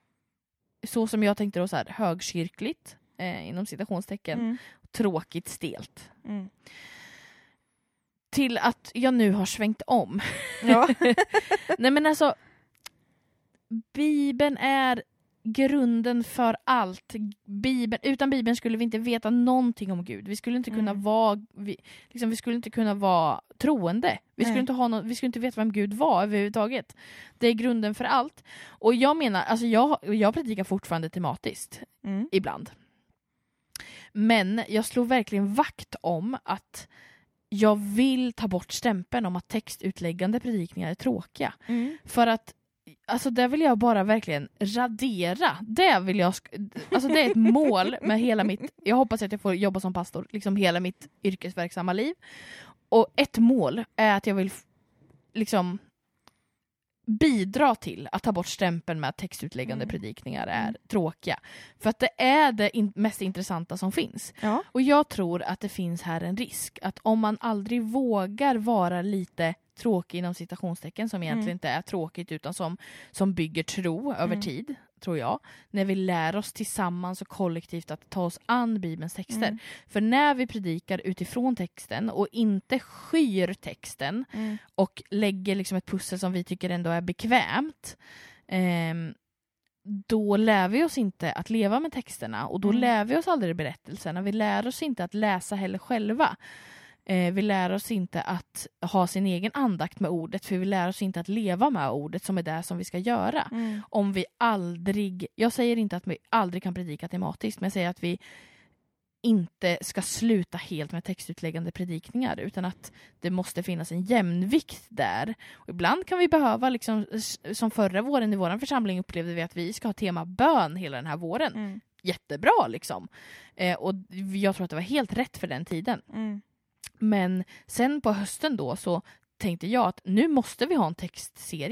så som jag tänkte då, så här högkyrkligt eh, inom citationstecken, Mm. tråkigt, stelt. Mm. Till att jag nu har svängt om. Ja. Nej men alltså, Bibeln är grunden för allt. Bibeln, utan Bibeln skulle vi inte veta någonting om Gud. Vi skulle inte kunna Mm. vara vi, liksom, vi skulle inte kunna vara troende. Vi skulle Nej. inte ha någon, vi skulle inte veta vem Gud var överhuvudtaget. Det är grunden för allt. Och jag menar, alltså jag, jag predikar fortfarande tematiskt Mm. ibland. Men jag slår verkligen vakt om att jag vill ta bort stämpeln om att textutläggande predikningar är tråkiga. Mm. För att alltså det vill jag bara verkligen radera. Det vill jag sk- alltså det är ett mål med hela mitt, jag hoppas att jag får jobba som pastor liksom hela mitt yrkesverksamma liv. Och ett mål är att jag vill f- liksom bidra till att ta bort stämpeln med att textutläggande Mm. predikningar är Mm. tråkiga. För att det är det in- mest intressanta som finns. Ja. Och jag tror att det finns här en risk att om man aldrig vågar vara lite tråkig inom citationstecken, som egentligen Mm. inte är tråkigt utan som, som bygger tro över Mm. tid, tror jag. När vi lär oss tillsammans och kollektivt att ta oss an Bibelns texter. Mm. För när vi predikar utifrån texten och inte skyr texten Mm. och lägger liksom ett pussel som vi tycker ändå är bekvämt, ehm, då lär vi oss inte att leva med texterna, och då Mm. lär vi oss aldrig berättelserna. Vi lär oss inte att läsa heller själva. Eh, vi lär oss inte att ha sin egen andakt med ordet, för vi lär oss inte att leva med ordet, som är det som vi ska göra. Mm. Om vi aldrig, jag säger inte att vi aldrig kan predika tematiskt, men jag säger att vi inte ska sluta helt med textutläggande predikningar, utan att det måste finnas en jämnvikt där. Och ibland kan vi behöva, liksom, s- som förra våren i vår församling upplevde vi att vi ska ha tema bön hela den här våren. Mm. Jättebra liksom. Eh, och jag tror att det var helt rätt för den tiden. Mm. Men sen på hösten då så tänkte jag att nu måste vi ha en textserie.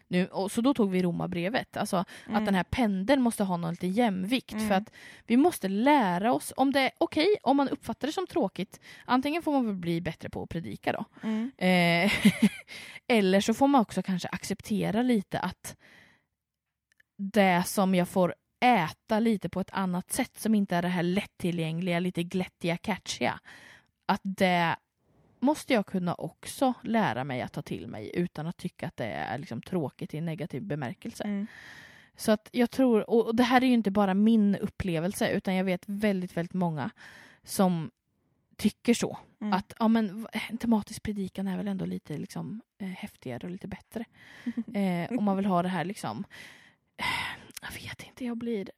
Nu, och så då tog vi Romarbrevet. Alltså Mm. att den här pendeln måste ha någon lite jämvikt. Mm. För att vi måste lära oss, om det är okej, okay, om man uppfattar det som tråkigt, antingen får man väl bli bättre på att predika då. Mm. Eh, eller så får man också kanske acceptera lite att det som jag får äta lite på ett annat sätt, som inte är det här lättillgängliga, lite glättiga, catchiga, att det måste jag kunna också lära mig att ta till mig utan att tycka att det är liksom tråkigt i en negativ bemärkelse. Mm. Så att jag tror, och det här är ju inte bara min upplevelse, utan jag vet väldigt, väldigt många som tycker så. Mm. Att ja, men en tematisk predikan är väl ändå lite liksom, eh, häftigare och lite bättre. Eh, om man vill ha det här liksom, eh, jag vet inte, jag blir...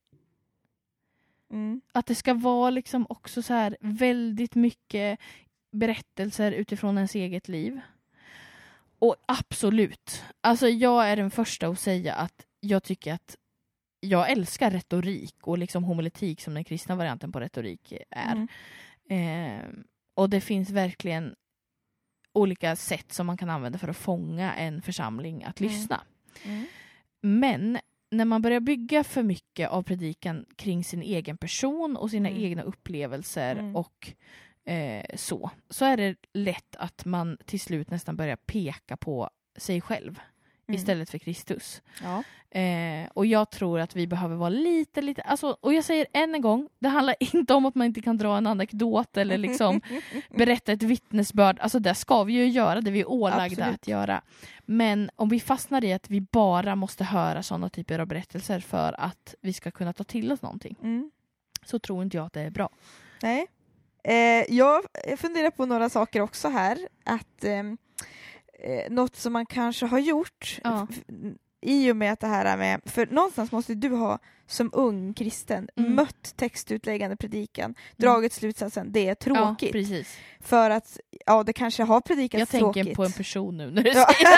Mm. Att det ska vara liksom också så här väldigt mycket berättelser utifrån ens eget liv. Och absolut, alltså jag är den första att säga att jag tycker att jag älskar retorik och liksom homiletik som den kristna varianten på retorik är. Mm. Eh, och det finns verkligen olika sätt som man kan använda för att fånga en församling att Mm. lyssna. Mm. Men när man börjar bygga för mycket av predikan kring sin egen person och sina Mm. egna upplevelser Mm. och eh, så, så är det lätt att man till slut nästan börjar peka på sig själv Mm. istället för Kristus. Ja. Eh, och jag tror att vi behöver vara lite, lite... Alltså, och jag säger än en gång, det handlar inte om att man inte kan dra en anekdot eller liksom berätta ett vittnesbörd. Alltså det ska vi ju göra, det vi är ålagda Absolut. att göra. Men om vi fastnar i att vi bara måste höra sådana typer av berättelser för att vi ska kunna ta till oss någonting, Mm. så tror inte jag att det är bra. Nej. Eh, jag funderar på några saker också här. Att ehm, eh, något som man kanske har gjort Ja. f- i och med att det här är med, för någonstans måste du ha som ung kristen Mm. mött textutläggande predikan, dragit slutsatsen, det är tråkigt. Ja, precis. För att, ja, det kanske har predikats Jag tråkigt. tänker på en person nu när du Ja. säger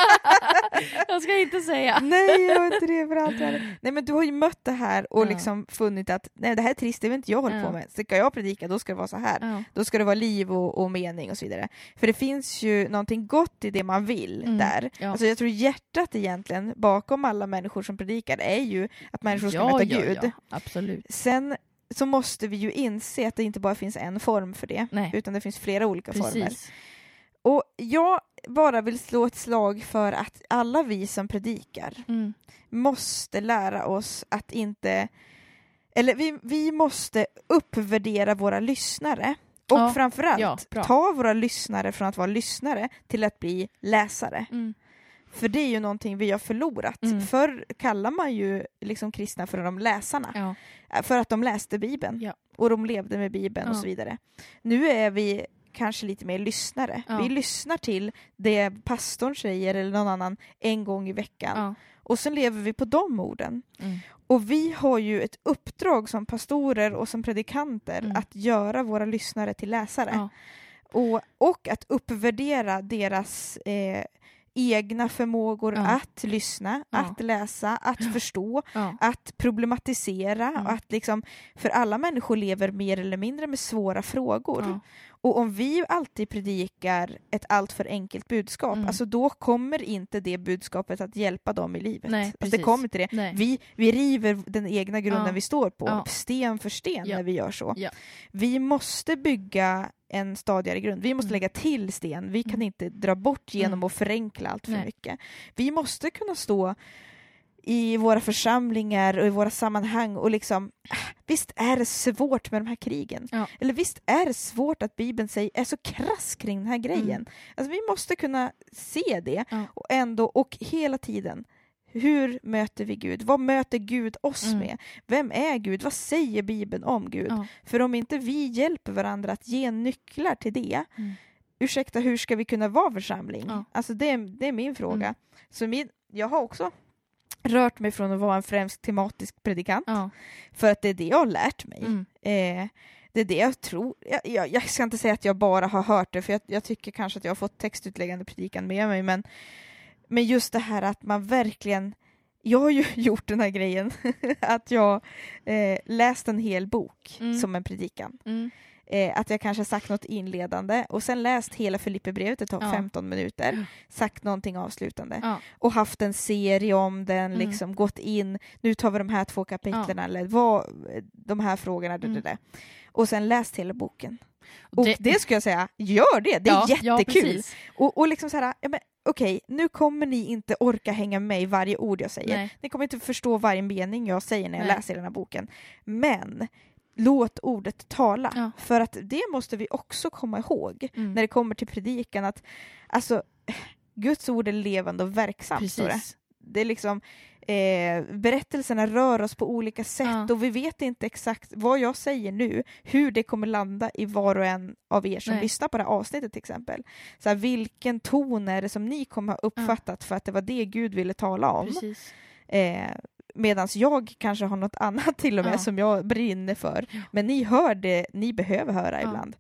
jag ska inte säga. Nej, jag har inte det för allt världen. Nej, men du har ju mött det här och Ja. liksom funnit att nej, det här är trist, det vill inte jag hålla Ja. på med. Ska jag predika, då ska det vara så här. Ja. Då ska det vara liv och, och mening och så vidare. För det finns ju någonting gott i det man vill Mm. där. Ja. Alltså jag tror hjärtat egentligen bakom alla människor som predikar är ju att människor ska ja, möta ja, Gud. Ja, absolut. Sen så måste vi ju inse att det inte bara finns en form för det, Nej. utan det finns flera olika former. Precis. Och jag bara vill slå ett slag för att alla vi som predikar Mm. måste lära oss att inte... Eller vi, vi måste uppvärdera våra lyssnare. Och Ja, framförallt ja, bra. ta våra lyssnare från att vara lyssnare till att bli läsare. Mm. För det är ju någonting vi har förlorat. Mm. Förr kallar man ju liksom kristna för de läsarna. Ja. För att de läste Bibeln. Ja. Och de levde med Bibeln och Ja. så vidare. Nu är vi kanske lite mer lyssnare. Ja. Vi lyssnar till det pastorn säger eller någon annan en gång i veckan. Ja. Och sen lever vi på de orden. Mm. Och vi har ju ett uppdrag som pastorer och som predikanter Mm. att göra våra lyssnare till läsare. Ja. Och, och att uppvärdera deras eh, egna förmågor Ja. att lyssna, Ja. att läsa, att förstå, Ja. att problematisera. Mm. Och att liksom, för alla människor lever mer eller mindre med svåra frågor. Ja. Och om vi alltid predikar ett alltför enkelt budskap, Mm. alltså då kommer inte det budskapet att hjälpa dem i livet. Nej, alltså det precis. kommer inte det. Nej. Vi, vi river den egna grunden Ja. vi står på, Ja. sten för sten Ja. när vi gör så. Ja. Vi måste bygga en stadigare grund. Vi måste Mm. lägga till sten. Vi kan Mm. inte dra bort genom Mm. att förenkla allt för Nej. mycket. Vi måste kunna stå i våra församlingar och i våra sammanhang och liksom, ah, visst är det svårt med de här krigen. Ja. Eller visst är det svårt att Bibeln säger är så krass kring den här grejen. Mm. Alltså vi måste kunna se det Ja. och ändå, och hela tiden, hur möter vi Gud? Vad möter Gud oss Mm. med? Vem är Gud? Vad säger Bibeln om Gud? Ja. För om inte vi hjälper varandra att ge nycklar till det, Mm. ursäkta, hur ska vi kunna vara församling? Ja. Alltså det, är- det är min fråga. Mm. Så min, jag har också rört mig från att vara en främst tematisk predikant, Ja. för att det är det jag har lärt mig. Mm. Eh, det är det jag tror. Jag, jag, jag ska inte säga att jag bara har hört det, för jag, jag tycker kanske att jag har fått textutläggande predikan med mig, men, men just det här att man verkligen... Jag har ju gjort den här grejen att jag eh, läst en hel bok Mm. som en predikan. Mm. Eh, att jag kanske sagt något inledande och sen läst hela Filipperbrevet, det tar Ja. femton minuter, sagt någonting avslutande Ja. och haft en serie om den, Mm. liksom gått in, nu tar vi de här två kapitlen Ja. eller vad, de här frågorna, det, Mm. det, det. Och sen läst hela boken. Och Och det- det, ska jag säga, gör det, det är Ja, ja, jättekul. precis. och, och liksom så här, ja, men, okej, nu kommer ni inte orka hänga med i varje ord jag säger. Nej. Ni kommer inte förstå varje mening jag säger när jag Nej. läser den här boken. Men låt ordet tala. Ja. För att det måste vi också komma ihåg Mm. när det kommer till predikan. Att alltså, Guds ord är levande och verksamt. står det. Precis. Det är liksom, eh, berättelserna rör oss på olika sätt Ja. och vi vet inte exakt vad jag säger nu, hur det kommer landa i var och en av er som Nej. lyssnar på det här avsnittet till exempel. Så här, vilken ton är det som ni kommer ha uppfattat för att det var det Gud ville tala om? Precis. Eh, Medan jag kanske har något annat till och med Ja. som jag brinner för. Ja. Men ni hör det ni behöver höra Ja. ibland.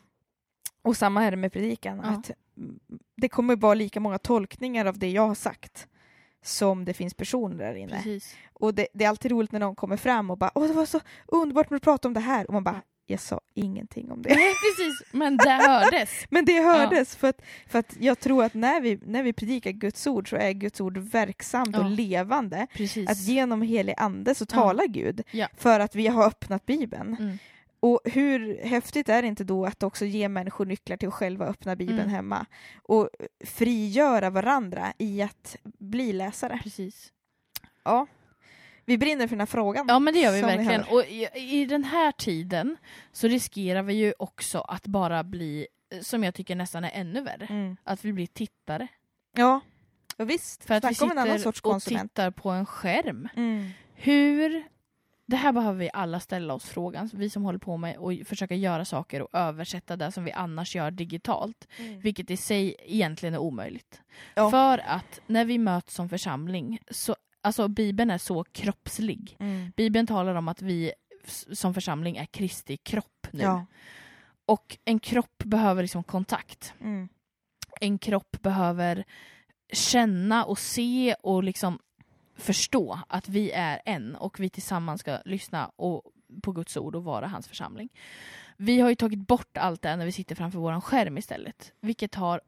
Och samma är det med predikan. Ja. Att det kommer vara lika många tolkningar av det jag har sagt som det finns personer där inne. Precis. Och det, det är alltid roligt när någon kommer fram och bara åh, det var så underbart när du pratade om det här. Och man bara, jag sa ingenting om det. Nej, precis. Men det hördes. Men det hördes för att, för att jag tror att när vi, när vi predikar Guds ord så är Guds ord verksamt Ja. och levande. Precis. Att genom helig ande så Ja. talar Gud Ja. för att vi har öppnat Bibeln. Mm. Och hur häftigt är det inte då att också ge människor nycklar till att själva öppna Bibeln Mm. hemma och frigöra varandra i att bli läsare. Precis. Ja. Vi brinner för den här frågan. Ja, men det gör vi som ni verkligen. hör. Och i, i den här tiden så riskerar vi ju också att bara bli, som jag tycker nästan är ännu värre, Mm. att vi blir tittare. Ja, och visst. För att vi Snacka om en annan sitter sorts och konsument. tittar på en skärm. Mm. Hur... Det här behöver vi alla ställa oss frågan. Vi som håller på med att försöka göra saker och översätta det som vi annars gör digitalt. Mm. Vilket i sig egentligen är omöjligt. Ja. För att när vi möts som församling, så, alltså Bibeln är så kroppslig. Mm. Bibeln talar om att vi s- som församling är Kristi kropp nu. Ja. Och en kropp behöver liksom kontakt. Mm. En kropp behöver känna och se och liksom förstå att vi är en och vi tillsammans ska lyssna och, på Guds ord och vara hans församling. Vi har ju tagit bort allt det när vi sitter framför våran skärm istället. Vilket har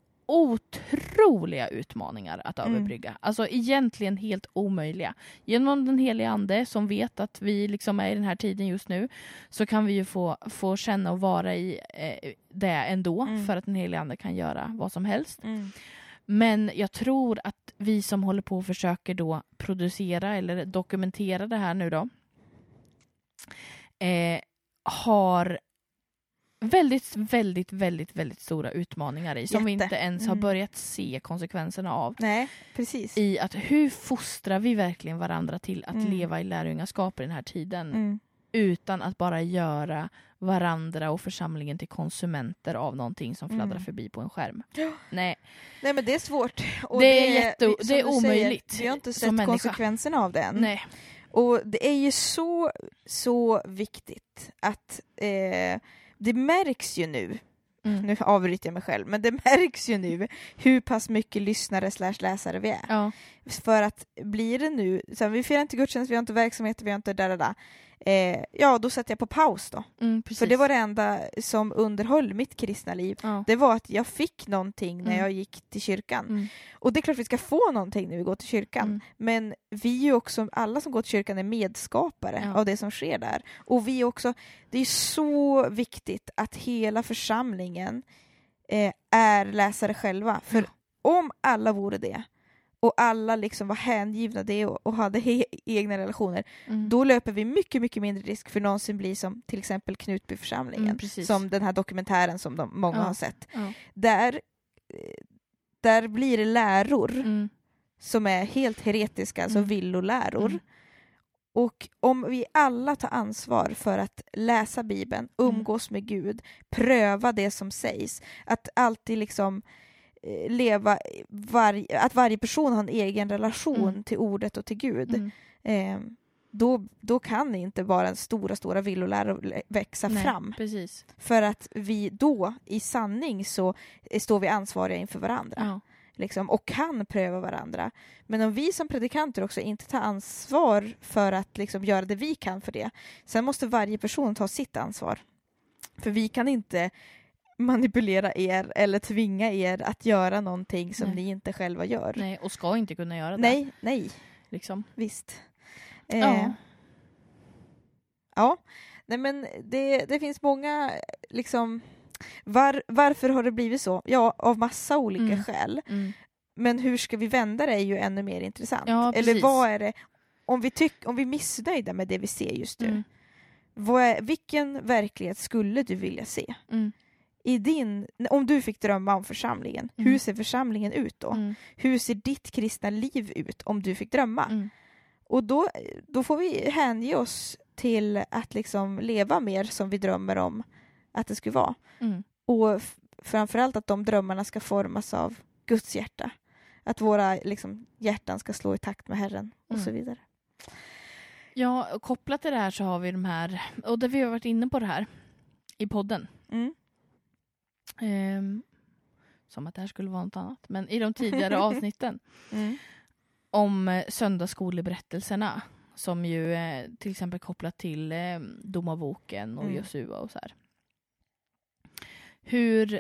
otroliga utmaningar att Mm. överbrygga. Alltså egentligen helt omöjliga. Genom den heliga ande som vet att vi liksom är i den här tiden just nu, så kan vi ju få, få känna och vara i eh, det ändå. Mm. För att den heliga ande kan göra vad som helst. Mm. Men jag tror att vi som håller på och försöker då producera eller dokumentera det här nu då eh, har väldigt, väldigt, väldigt, väldigt stora utmaningar i som vi Jätte. inte ens har Mm. börjat se konsekvenserna av. Nej, precis. I att hur fostrar vi verkligen varandra till att Mm. leva i lärjungaskap i den här tiden Mm. utan att bara göra varandra och församlingen till konsumenter av någonting som fladdrar Mm. förbi på en skärm. Ja. Nej, Nej, men det är svårt. Och Det är jätte- som det är du omöjligt Säger, vi har inte som sett människa. konsekvenserna av det än. nej. Och det är ju så, så viktigt att eh, det märks ju nu, Mm. nu avbryter jag mig själv, men det märks ju nu hur pass mycket lyssnare slash läsare vi är. Ja. För att blir det nu, så här, vi firar inte gudstjänst, vi har inte verksamheter, vi har inte där, där, där. Eh, ja, då sätter jag på paus då. Mm, precis. För det var det enda som underhöll mitt kristna liv. Ja. Det var att jag fick någonting när Mm. jag gick till kyrkan. Mm. Och det är klart vi ska få någonting när vi går till kyrkan. Mm. Men vi är ju också, alla som går till kyrkan är medskapare Ja. av det som sker där. Och vi också, det är så viktigt att hela församlingen eh, är läsare själva. För Ja. om alla vore det och alla liksom var hängivna det och, och hade he- egna relationer, Mm. då löper vi mycket, mycket mindre risk för någonsin bli som till exempel Knutbyförsamlingen. Mm, precis. som den här dokumentären som de, många Ja. har sett. Ja. Där, eh, där blir det läror Mm. som är helt heretiska, alltså Mm. villoläror. Mm. Och om vi alla tar ansvar för att läsa Bibeln, umgås med Gud, pröva det som sägs, att alltid liksom eh, leva, var, att varje person har en egen relation Mm. till ordet och till Gud, Mm. eh, då, då kan inte bara en stora, stora villoläror växa Nej, fram. Precis. För att vi då, i sanning, så eh, står vi ansvariga inför varandra. Ja. Liksom, och kan pröva varandra. Men om vi som predikanter också inte tar ansvar för att liksom göra det vi kan för det, sen måste varje person ta sitt ansvar. För vi kan inte manipulera er eller tvinga er att göra någonting som Nej. ni inte själva gör. Nej, och ska inte kunna göra det. Nej, nej. Liksom. Visst. Eh, Ja. ja. Nej, men det, det finns många liksom var, varför har det blivit så? Ja, av massa olika Mm. skäl. Mm. Men hur ska vi vända det är ju ännu mer intressant. Ja, Eller precis. vad är det om vi tyck, om vi är missnöjda med det vi ser just nu. Mm. Vad är, vilken verklighet skulle du vilja se? Mm. I din, om du fick drömma om församlingen, Mm. hur ser församlingen ut då? Mm. Hur ser ditt kristna liv ut om du fick drömma? Mm. Och då, då får vi hänge oss till att liksom leva mer som vi drömmer om att det skulle vara. Mm. Och f- framförallt att de drömmarna ska formas av Guds hjärta. Att våra liksom, hjärtan ska slå i takt med Herren och Mm. så vidare. Ja, och kopplat till det här så har vi de här, och där vi har varit inne på det här i podden. Mm. Ehm, som att det här skulle vara något annat. Men i de tidigare avsnitten Mm. om eh, söndagsskoleberättelserna som ju eh, till exempel kopplat till eh, Domarboken och Mm. Josua och så här. Hur...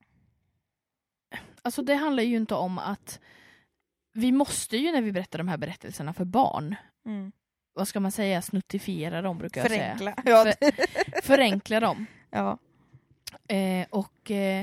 Alltså det handlar ju inte om att vi måste ju när vi berättar de här berättelserna för barn, Mm. vad ska man säga, snuttifiera dem brukar jag Förenkla. säga. Ja. För, förenkla dem. ja. Eh, och eh,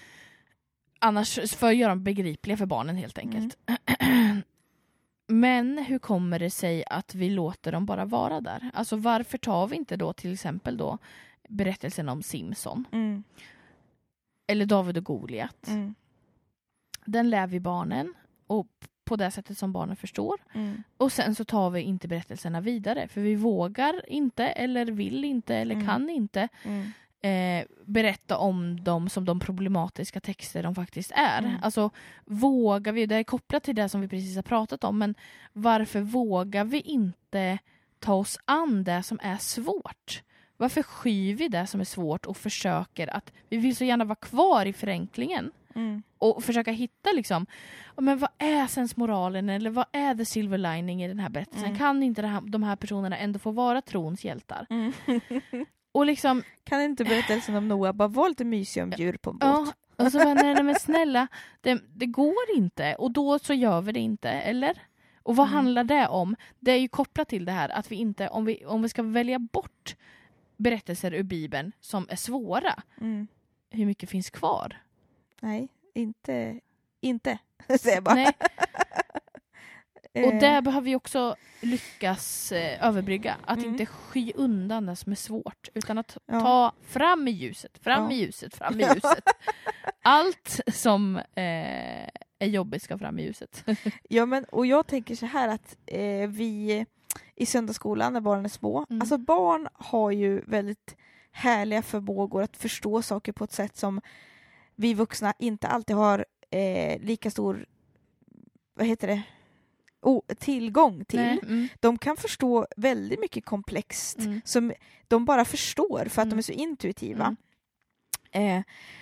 annars för att göra dem begripliga för barnen helt enkelt. Mm. Men hur kommer det sig att vi låter dem bara vara där? Alltså varför tar vi inte då till exempel då berättelsen om Simson Mm. eller David och Goliat? Mm. Den lär vi barnen och på det sättet som barnen förstår. Mm. Och sen så tar vi inte berättelserna vidare för vi vågar inte eller vill inte eller Mm. kan inte Mm. Eh, berätta om dem som de problematiska texter de faktiskt är. Mm. Alltså vågar vi, det är kopplat till det som vi precis har pratat om, men varför vågar vi inte ta oss an det som är svårt? Varför skyr vi det som är svårt och försöker att, vi vill så gärna vara kvar i förenklingen Mm. och försöka hitta liksom, ja, men vad är sensmoralen eller vad är the silver lining i den här berättelsen? Mm. Kan inte det här, de här personerna ändå få vara trons hjältar? Mm. Och liksom Kan inte berättelsen om Noa bara vara lite mysig om djur på en båt? ja, och så bara, nej, nej men snälla, det, det går inte. Och då så gör vi det inte, eller? Och vad Mm. handlar det om? Det är ju kopplat till det här att vi inte, om vi, om vi ska välja bort berättelser ur Bibeln som är svåra, Mm. hur mycket finns kvar? Nej, inte. Inte, säger jag bara. Nej. Och Eh, där behöver vi också lyckas eh, överbrygga. Att Mm. inte sky undan det som är svårt. Utan att Ja. ta fram i ljuset, fram Ja. i ljuset, fram i ljuset. Allt som eh, är jobbigt ska fram i ljuset. Ja, men och jag tänker så här att eh, vi i söndagsskolan när barnen är små, Mm. alltså barn har ju väldigt härliga förmågor att förstå saker på ett sätt som vi vuxna inte alltid har eh, lika stor, vad heter det, oh, tillgång till. Nej, mm, De kan förstå väldigt mycket komplext mm, som de bara förstår för att Mm. de är så intuitiva. mm, Eh,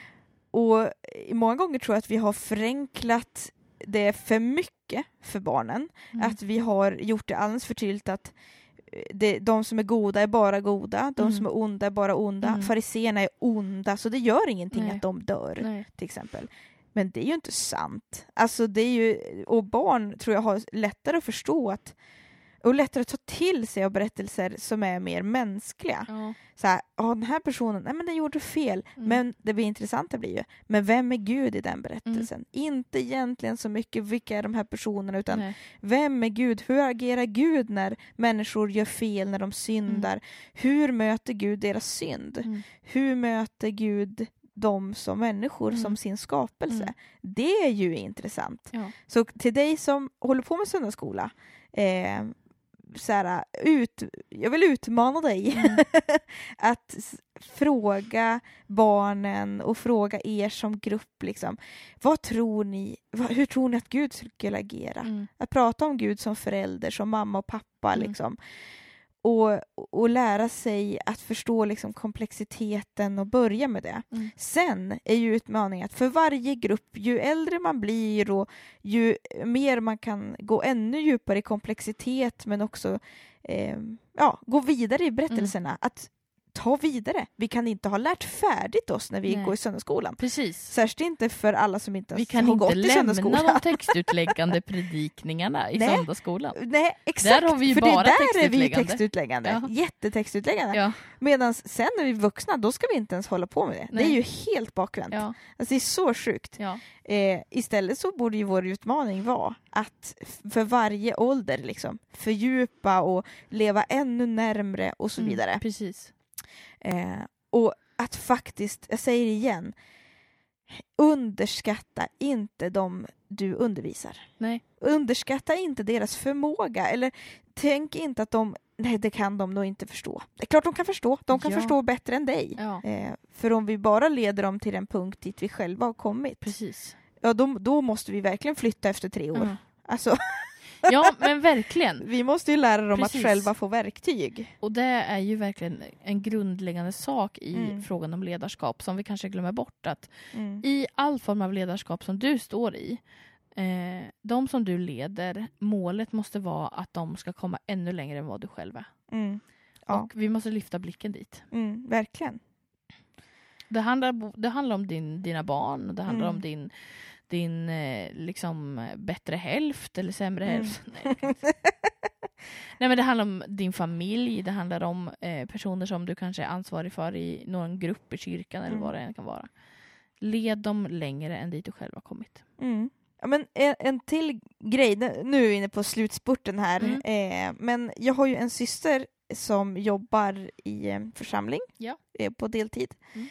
och många gånger tror jag att vi har förenklat det för mycket för barnen. mm. Att vi har gjort det alldeles för tydligt att eh, det, de som är goda är bara goda, de Mm. som är onda är bara onda, Mm. fariséerna är onda, så det gör ingenting Nej. att de dör, Nej. till exempel. Men det är ju inte sant. Alltså det är ju, och barn tror jag har lättare att förstå att, och lättare att ta till sig av berättelser som är mer mänskliga. Ja. Så här, ja, den här personen, nej men den gjorde fel. Mm. Men det blir intressanta blir ju, men vem är Gud i den berättelsen? Inte egentligen så mycket vilka är de här personerna, utan Nej. vem är Gud? Hur agerar Gud när människor gör fel, när de syndar? Hur möter Gud deras synd? Mm. Hur möter Gud dem som människor, Mm. som sin skapelse? Mm. Det är ju intressant. Ja. Så till dig som håller på med söndagsskola, eh, så här, ut, jag vill utmana dig Mm. att s- fråga barnen och fråga er som grupp, liksom, vad tror ni, vad, hur tror ni att Gud skulle agera? Mm. Att prata om Gud som förälder, som mamma och pappa, Mm. liksom. Och, och lära sig att förstå liksom komplexiteten och börja med det. Mm. Sen är ju utmaningen att för varje grupp, ju äldre man blir och ju mer man kan gå ännu djupare i komplexitet, men också eh, ja, gå vidare i berättelserna, Mm. att ta vidare. Vi kan inte ha lärt färdigt oss när vi Nej. går i söndagsskolan. Precis. Särskilt inte för alla som inte Vi har kan gått inte i söndagsskolan. lämna de textutläggande predikningarna i Nej. söndagsskolan. Nej, exakt. Där har vi ju för bara det där är vi textutläggande. textutläggande. Ja. Jättetextutläggande. Ja. Medan sen när vi är vuxna, då ska vi inte ens hålla på med det. Nej. Det är ju helt bakvänt. Ja. Alltså, det är så sjukt. Ja. Eh, istället så borde ju vår utmaning vara att f- för varje ålder liksom, fördjupa och leva ännu närmre och så Mm, vidare. precis. Eh, och att faktiskt, jag säger det igen, underskatta inte de du undervisar. Nej. Underskatta inte deras förmåga, eller tänk inte att de, nej det kan de nog inte förstå. Det är klart de kan förstå, de kan Ja. förstå bättre än dig. Ja. Eh, för om vi bara leder dem till en punkt dit vi själva har kommit, Precis. ja då, då måste vi verkligen flytta efter tre år. Ja. Alltså, Ja, men verkligen. vi måste ju lära dem Precis. att själva få verktyg. Och det är ju verkligen en grundläggande sak i Mm. frågan om ledarskap som vi kanske glömmer bort. Att Mm. i all form av ledarskap som du står i, eh, de som du leder, målet måste vara att de ska komma ännu längre än vad du själv är. Mm. Ja, Och vi måste lyfta blicken dit. mm, verkligen. Det handlar, det handlar om din, dina barn, och det handlar Mm. om din, din eh, liksom bättre hälft eller sämre Mm. hälft. Nej. Nej, men det handlar om din familj, det handlar om eh, personer som du kanske är ansvarig för i någon grupp i kyrkan eller Mm. vad det än kan vara. Led dem längre än dit du själv har kommit. Mm. Ja, men en, en till grej, nu är vi inne på slutspurten här, Mm. eh, men jag har ju en syster som jobbar i en församling Ja. eh, på deltid. Mm.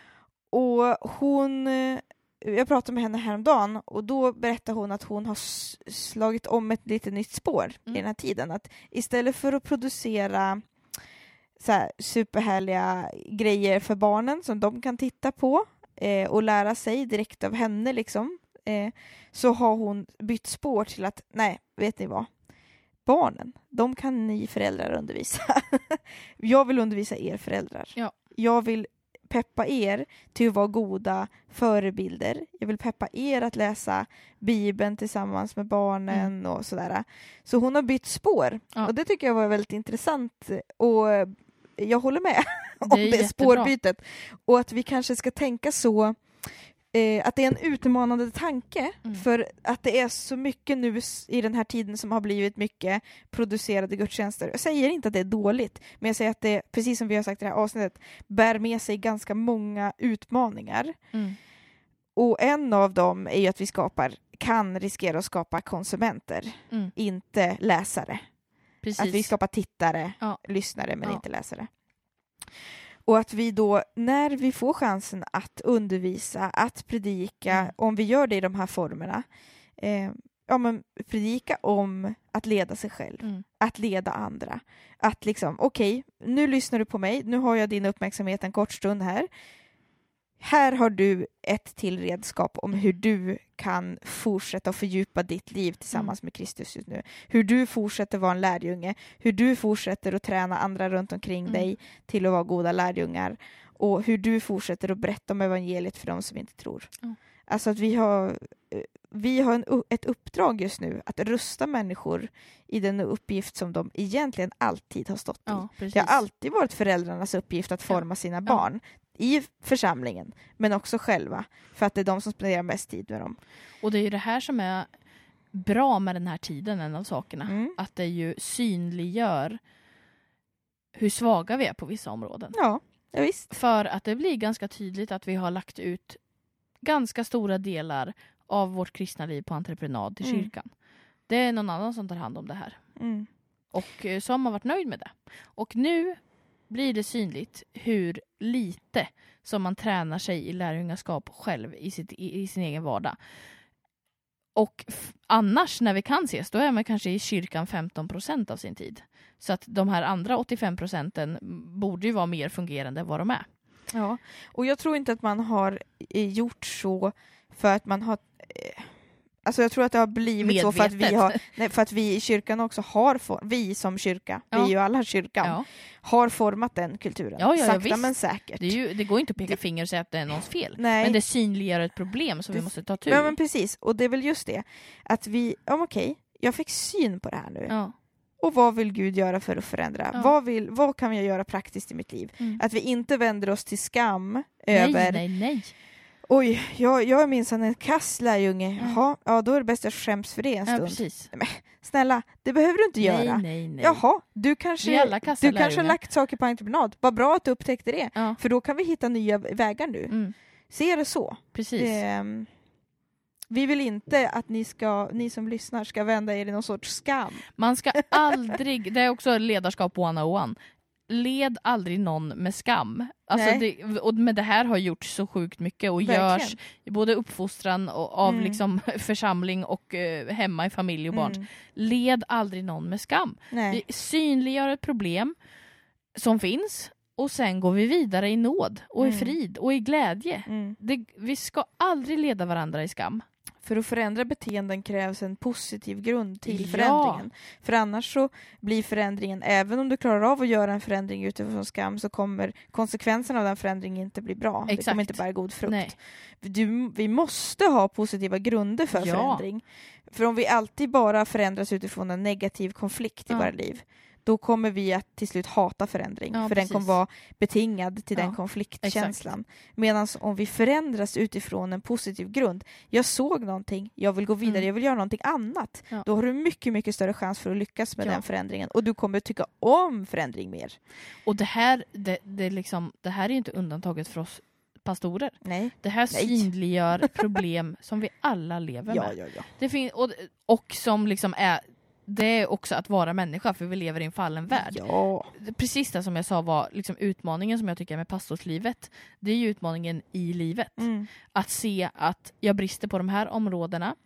Och hon, eh, jag pratade med henne häromdagen och då berättade hon att hon har s- slagit om ett lite nytt spår Mm. i den här tiden. Att istället för att producera så här superhärliga grejer för barnen som de kan titta på eh, och lära sig direkt av henne liksom, eh, så har hon bytt spår till att, nej, vet ni vad? Barnen, de kan ni föräldrar undervisa. Jag vill undervisa er föräldrar. Ja. Jag vill peppa er till att vara goda förebilder. Jag vill peppa er att läsa Bibeln tillsammans med barnen Mm. och sådär. Så hon har bytt spår. Ja. Och det tycker jag var väldigt intressant. Och jag håller med om Det är det jättebra. spårbytet. Och att vi kanske ska tänka så, eh, att det är en utmanande tanke, Mm. för att det är så mycket nu s- i den här tiden som har blivit mycket producerade gudstjänster. Jag säger inte att det är dåligt, men jag säger att det, precis som vi har sagt i det här avsnittet, bär med sig ganska många utmaningar. Mm. Och en av dem är ju att vi skapar, kan riskera att skapa konsumenter, Mm. inte läsare. Precis. Att vi skapar tittare, Ja. lyssnare men Ja. inte läsare. Och att vi då, när vi får chansen att undervisa, att predika, Mm. om vi gör det i de här formerna, eh, ja, men predika om att leda sig själv, Mm. att leda andra. Att liksom, okej, nu lyssnar du på mig, nu har jag din uppmärksamhet en kort stund här. Här har du ett till redskap om hur du kan fortsätta att fördjupa ditt liv tillsammans med Kristus just nu. Hur du fortsätter vara en lärjunge, hur du fortsätter att träna andra runt omkring Mm. dig till att vara goda lärjungar, och hur du fortsätter att berätta om evangeliet för de som inte tror. Mm. Alltså att vi har, vi har en, ett uppdrag just nu att rusta människor i den uppgift som de egentligen alltid har stått i. Ja, precis. Det har alltid varit föräldrarnas uppgift att forma sina barn i församlingen, men också själva, för att det är de som spenderar mest tid med dem. Och det är ju det här som är bra med den här tiden, en av sakerna. Mm. Att det ju synliggör hur svaga vi är på vissa områden. Ja, ja visst. För att det blir ganska tydligt att vi har lagt ut ganska stora delar av vårt kristna liv på entreprenad till Mm. kyrkan. Det är någon annan som tar hand om det här. Mm. Och eh, så har man varit nöjd med det. Och nu blir det synligt hur lite som man tränar sig i lärjungaskap själv i, sitt, i, i sin egen vardag. Och f- annars när vi kan ses, då är man kanske i kyrkan femton procent av sin tid. Så att de här andra åttiofem procenten borde ju vara mer fungerande än vad de är. Ja, och jag tror inte att man har eh, gjort så för att man har... Eh, alltså jag tror att det har blivit så för att vi Medvetet. har... Nej, för att vi i kyrkan också har... For, vi som kyrka, vi Ja. är ju alla kyrkan, Ja. har format den kulturen. Ja, ja, ja, Sakta visst. men säkert. Det, är ju, det går inte att peka Det- finger och säga att det är någons fel. Nej. Men det synliggör ett problem som vi Det- måste ta tur Ja, i. men precis. Och det är väl just det. Att vi... Ja, okej, jag fick syn på det här nu. Ja. och vad vill Gud göra för att förändra? Ja. Vad, vill, vad kan jag göra praktiskt i mitt liv? Mm. Att vi inte vänder oss till skam Nej, över nej, nej. oj, jag, jag är minsann en kass lärjunge. Mm. Jaha, ja då är det bäst att jag skäms för det en Ja, stund. precis. Snälla, det behöver du inte Nej, göra. nej, nej. Jaha, du Vi är kanske, alla kassa du kanske har lärjungar. lagt saker på entreprenad. Vad bra att du upptäckte det. Ja. För då kan vi hitta nya vägar nu. Mm. Se det så. Precis. Ehm, vi vill inte att ni, ska, ni som lyssnar ska vända er i någon sorts skam. Man ska aldrig, det är också ledarskap one oh one. Led aldrig någon med skam. Alltså Nej. det, och med det här har gjort så sjukt mycket och Verkligen. görs både uppfostran och, av Mm. liksom församling och eh, hemma i familj och barn. Mm. Led aldrig någon med skam. Nej. Vi synliggör ett problem som finns och sen går vi vidare i nåd och i Mm. frid och i glädje. Mm. Det, vi ska aldrig leda varandra i skam. För att förändra beteenden krävs en positiv grund till Ja. förändringen. För annars så blir förändringen, även om du klarar av att göra en förändring utifrån skam, så kommer konsekvenserna av den förändringen inte bli bra. Det Exakt. kommer inte bära god frukt. Nej. Du, vi måste ha positiva grunder för Ja. förändring. För om vi alltid bara förändras utifrån en negativ konflikt i Ja. våra liv, då kommer vi att till slut hata förändring. Ja, för precis. den kommer vara betingad till Ja, den konfliktkänslan. Medan om vi förändras utifrån en positiv grund, jag såg någonting, jag vill gå vidare, Mm. jag vill göra någonting annat. Ja. Då har du mycket, mycket större chans för att lyckas med Ja. den förändringen. Och du kommer tycka om förändring mer. Och det här, det, det, liksom, det här är ju inte undantaget för oss pastorer. Nej. Det här Nej. synliggör problem som vi alla lever Ja, med. ja, ja. Det fin- och, och som liksom är, det är också att vara människa, för vi lever i en fallen värld. Ja. Precis det som jag sa var liksom utmaningen som jag tycker är med pastorslivet. Det är ju utmaningen i livet. Mm. Att se att jag brister på de här områdena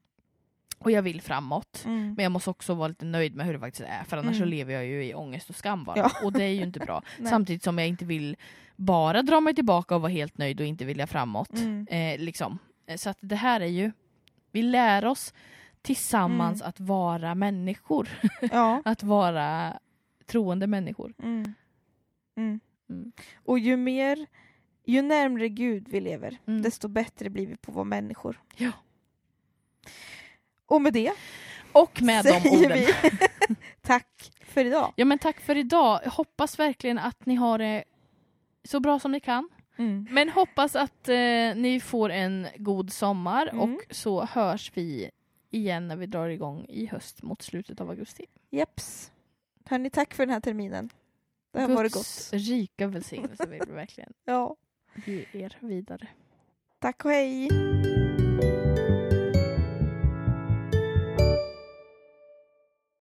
och jag vill framåt. Mm. Men jag måste också vara lite nöjd med hur det faktiskt är, för annars Mm. så lever jag ju i ångest och skam bara. Ja. Och det är ju inte bra. Nej. Samtidigt som jag inte vill bara dra mig tillbaka och vara helt nöjd och inte vilja framåt. Mm. Eh, liksom. Så att det här är ju, vi lär oss tillsammans Mm. att vara människor. Ja. Att vara troende människor. Mm. Mm. Mm. Och ju mer, ju närmare Gud vi lever, Mm. desto bättre blir vi på att vara människor. Ja. Och med det Och med de säger orden. vi tack för idag. Ja, men tack för idag. Jag hoppas verkligen att ni har det så bra som ni kan. Mm. Men hoppas att eh, ni får en god sommar Mm. och så hörs vi igen när vi drar igång i höst mot slutet av augusti. Jeps. Hörni, tack för den här terminen. Det har varit gott. Guds rika välsignelse vill vi verkligen Ja. ge er vidare. Tack och hej.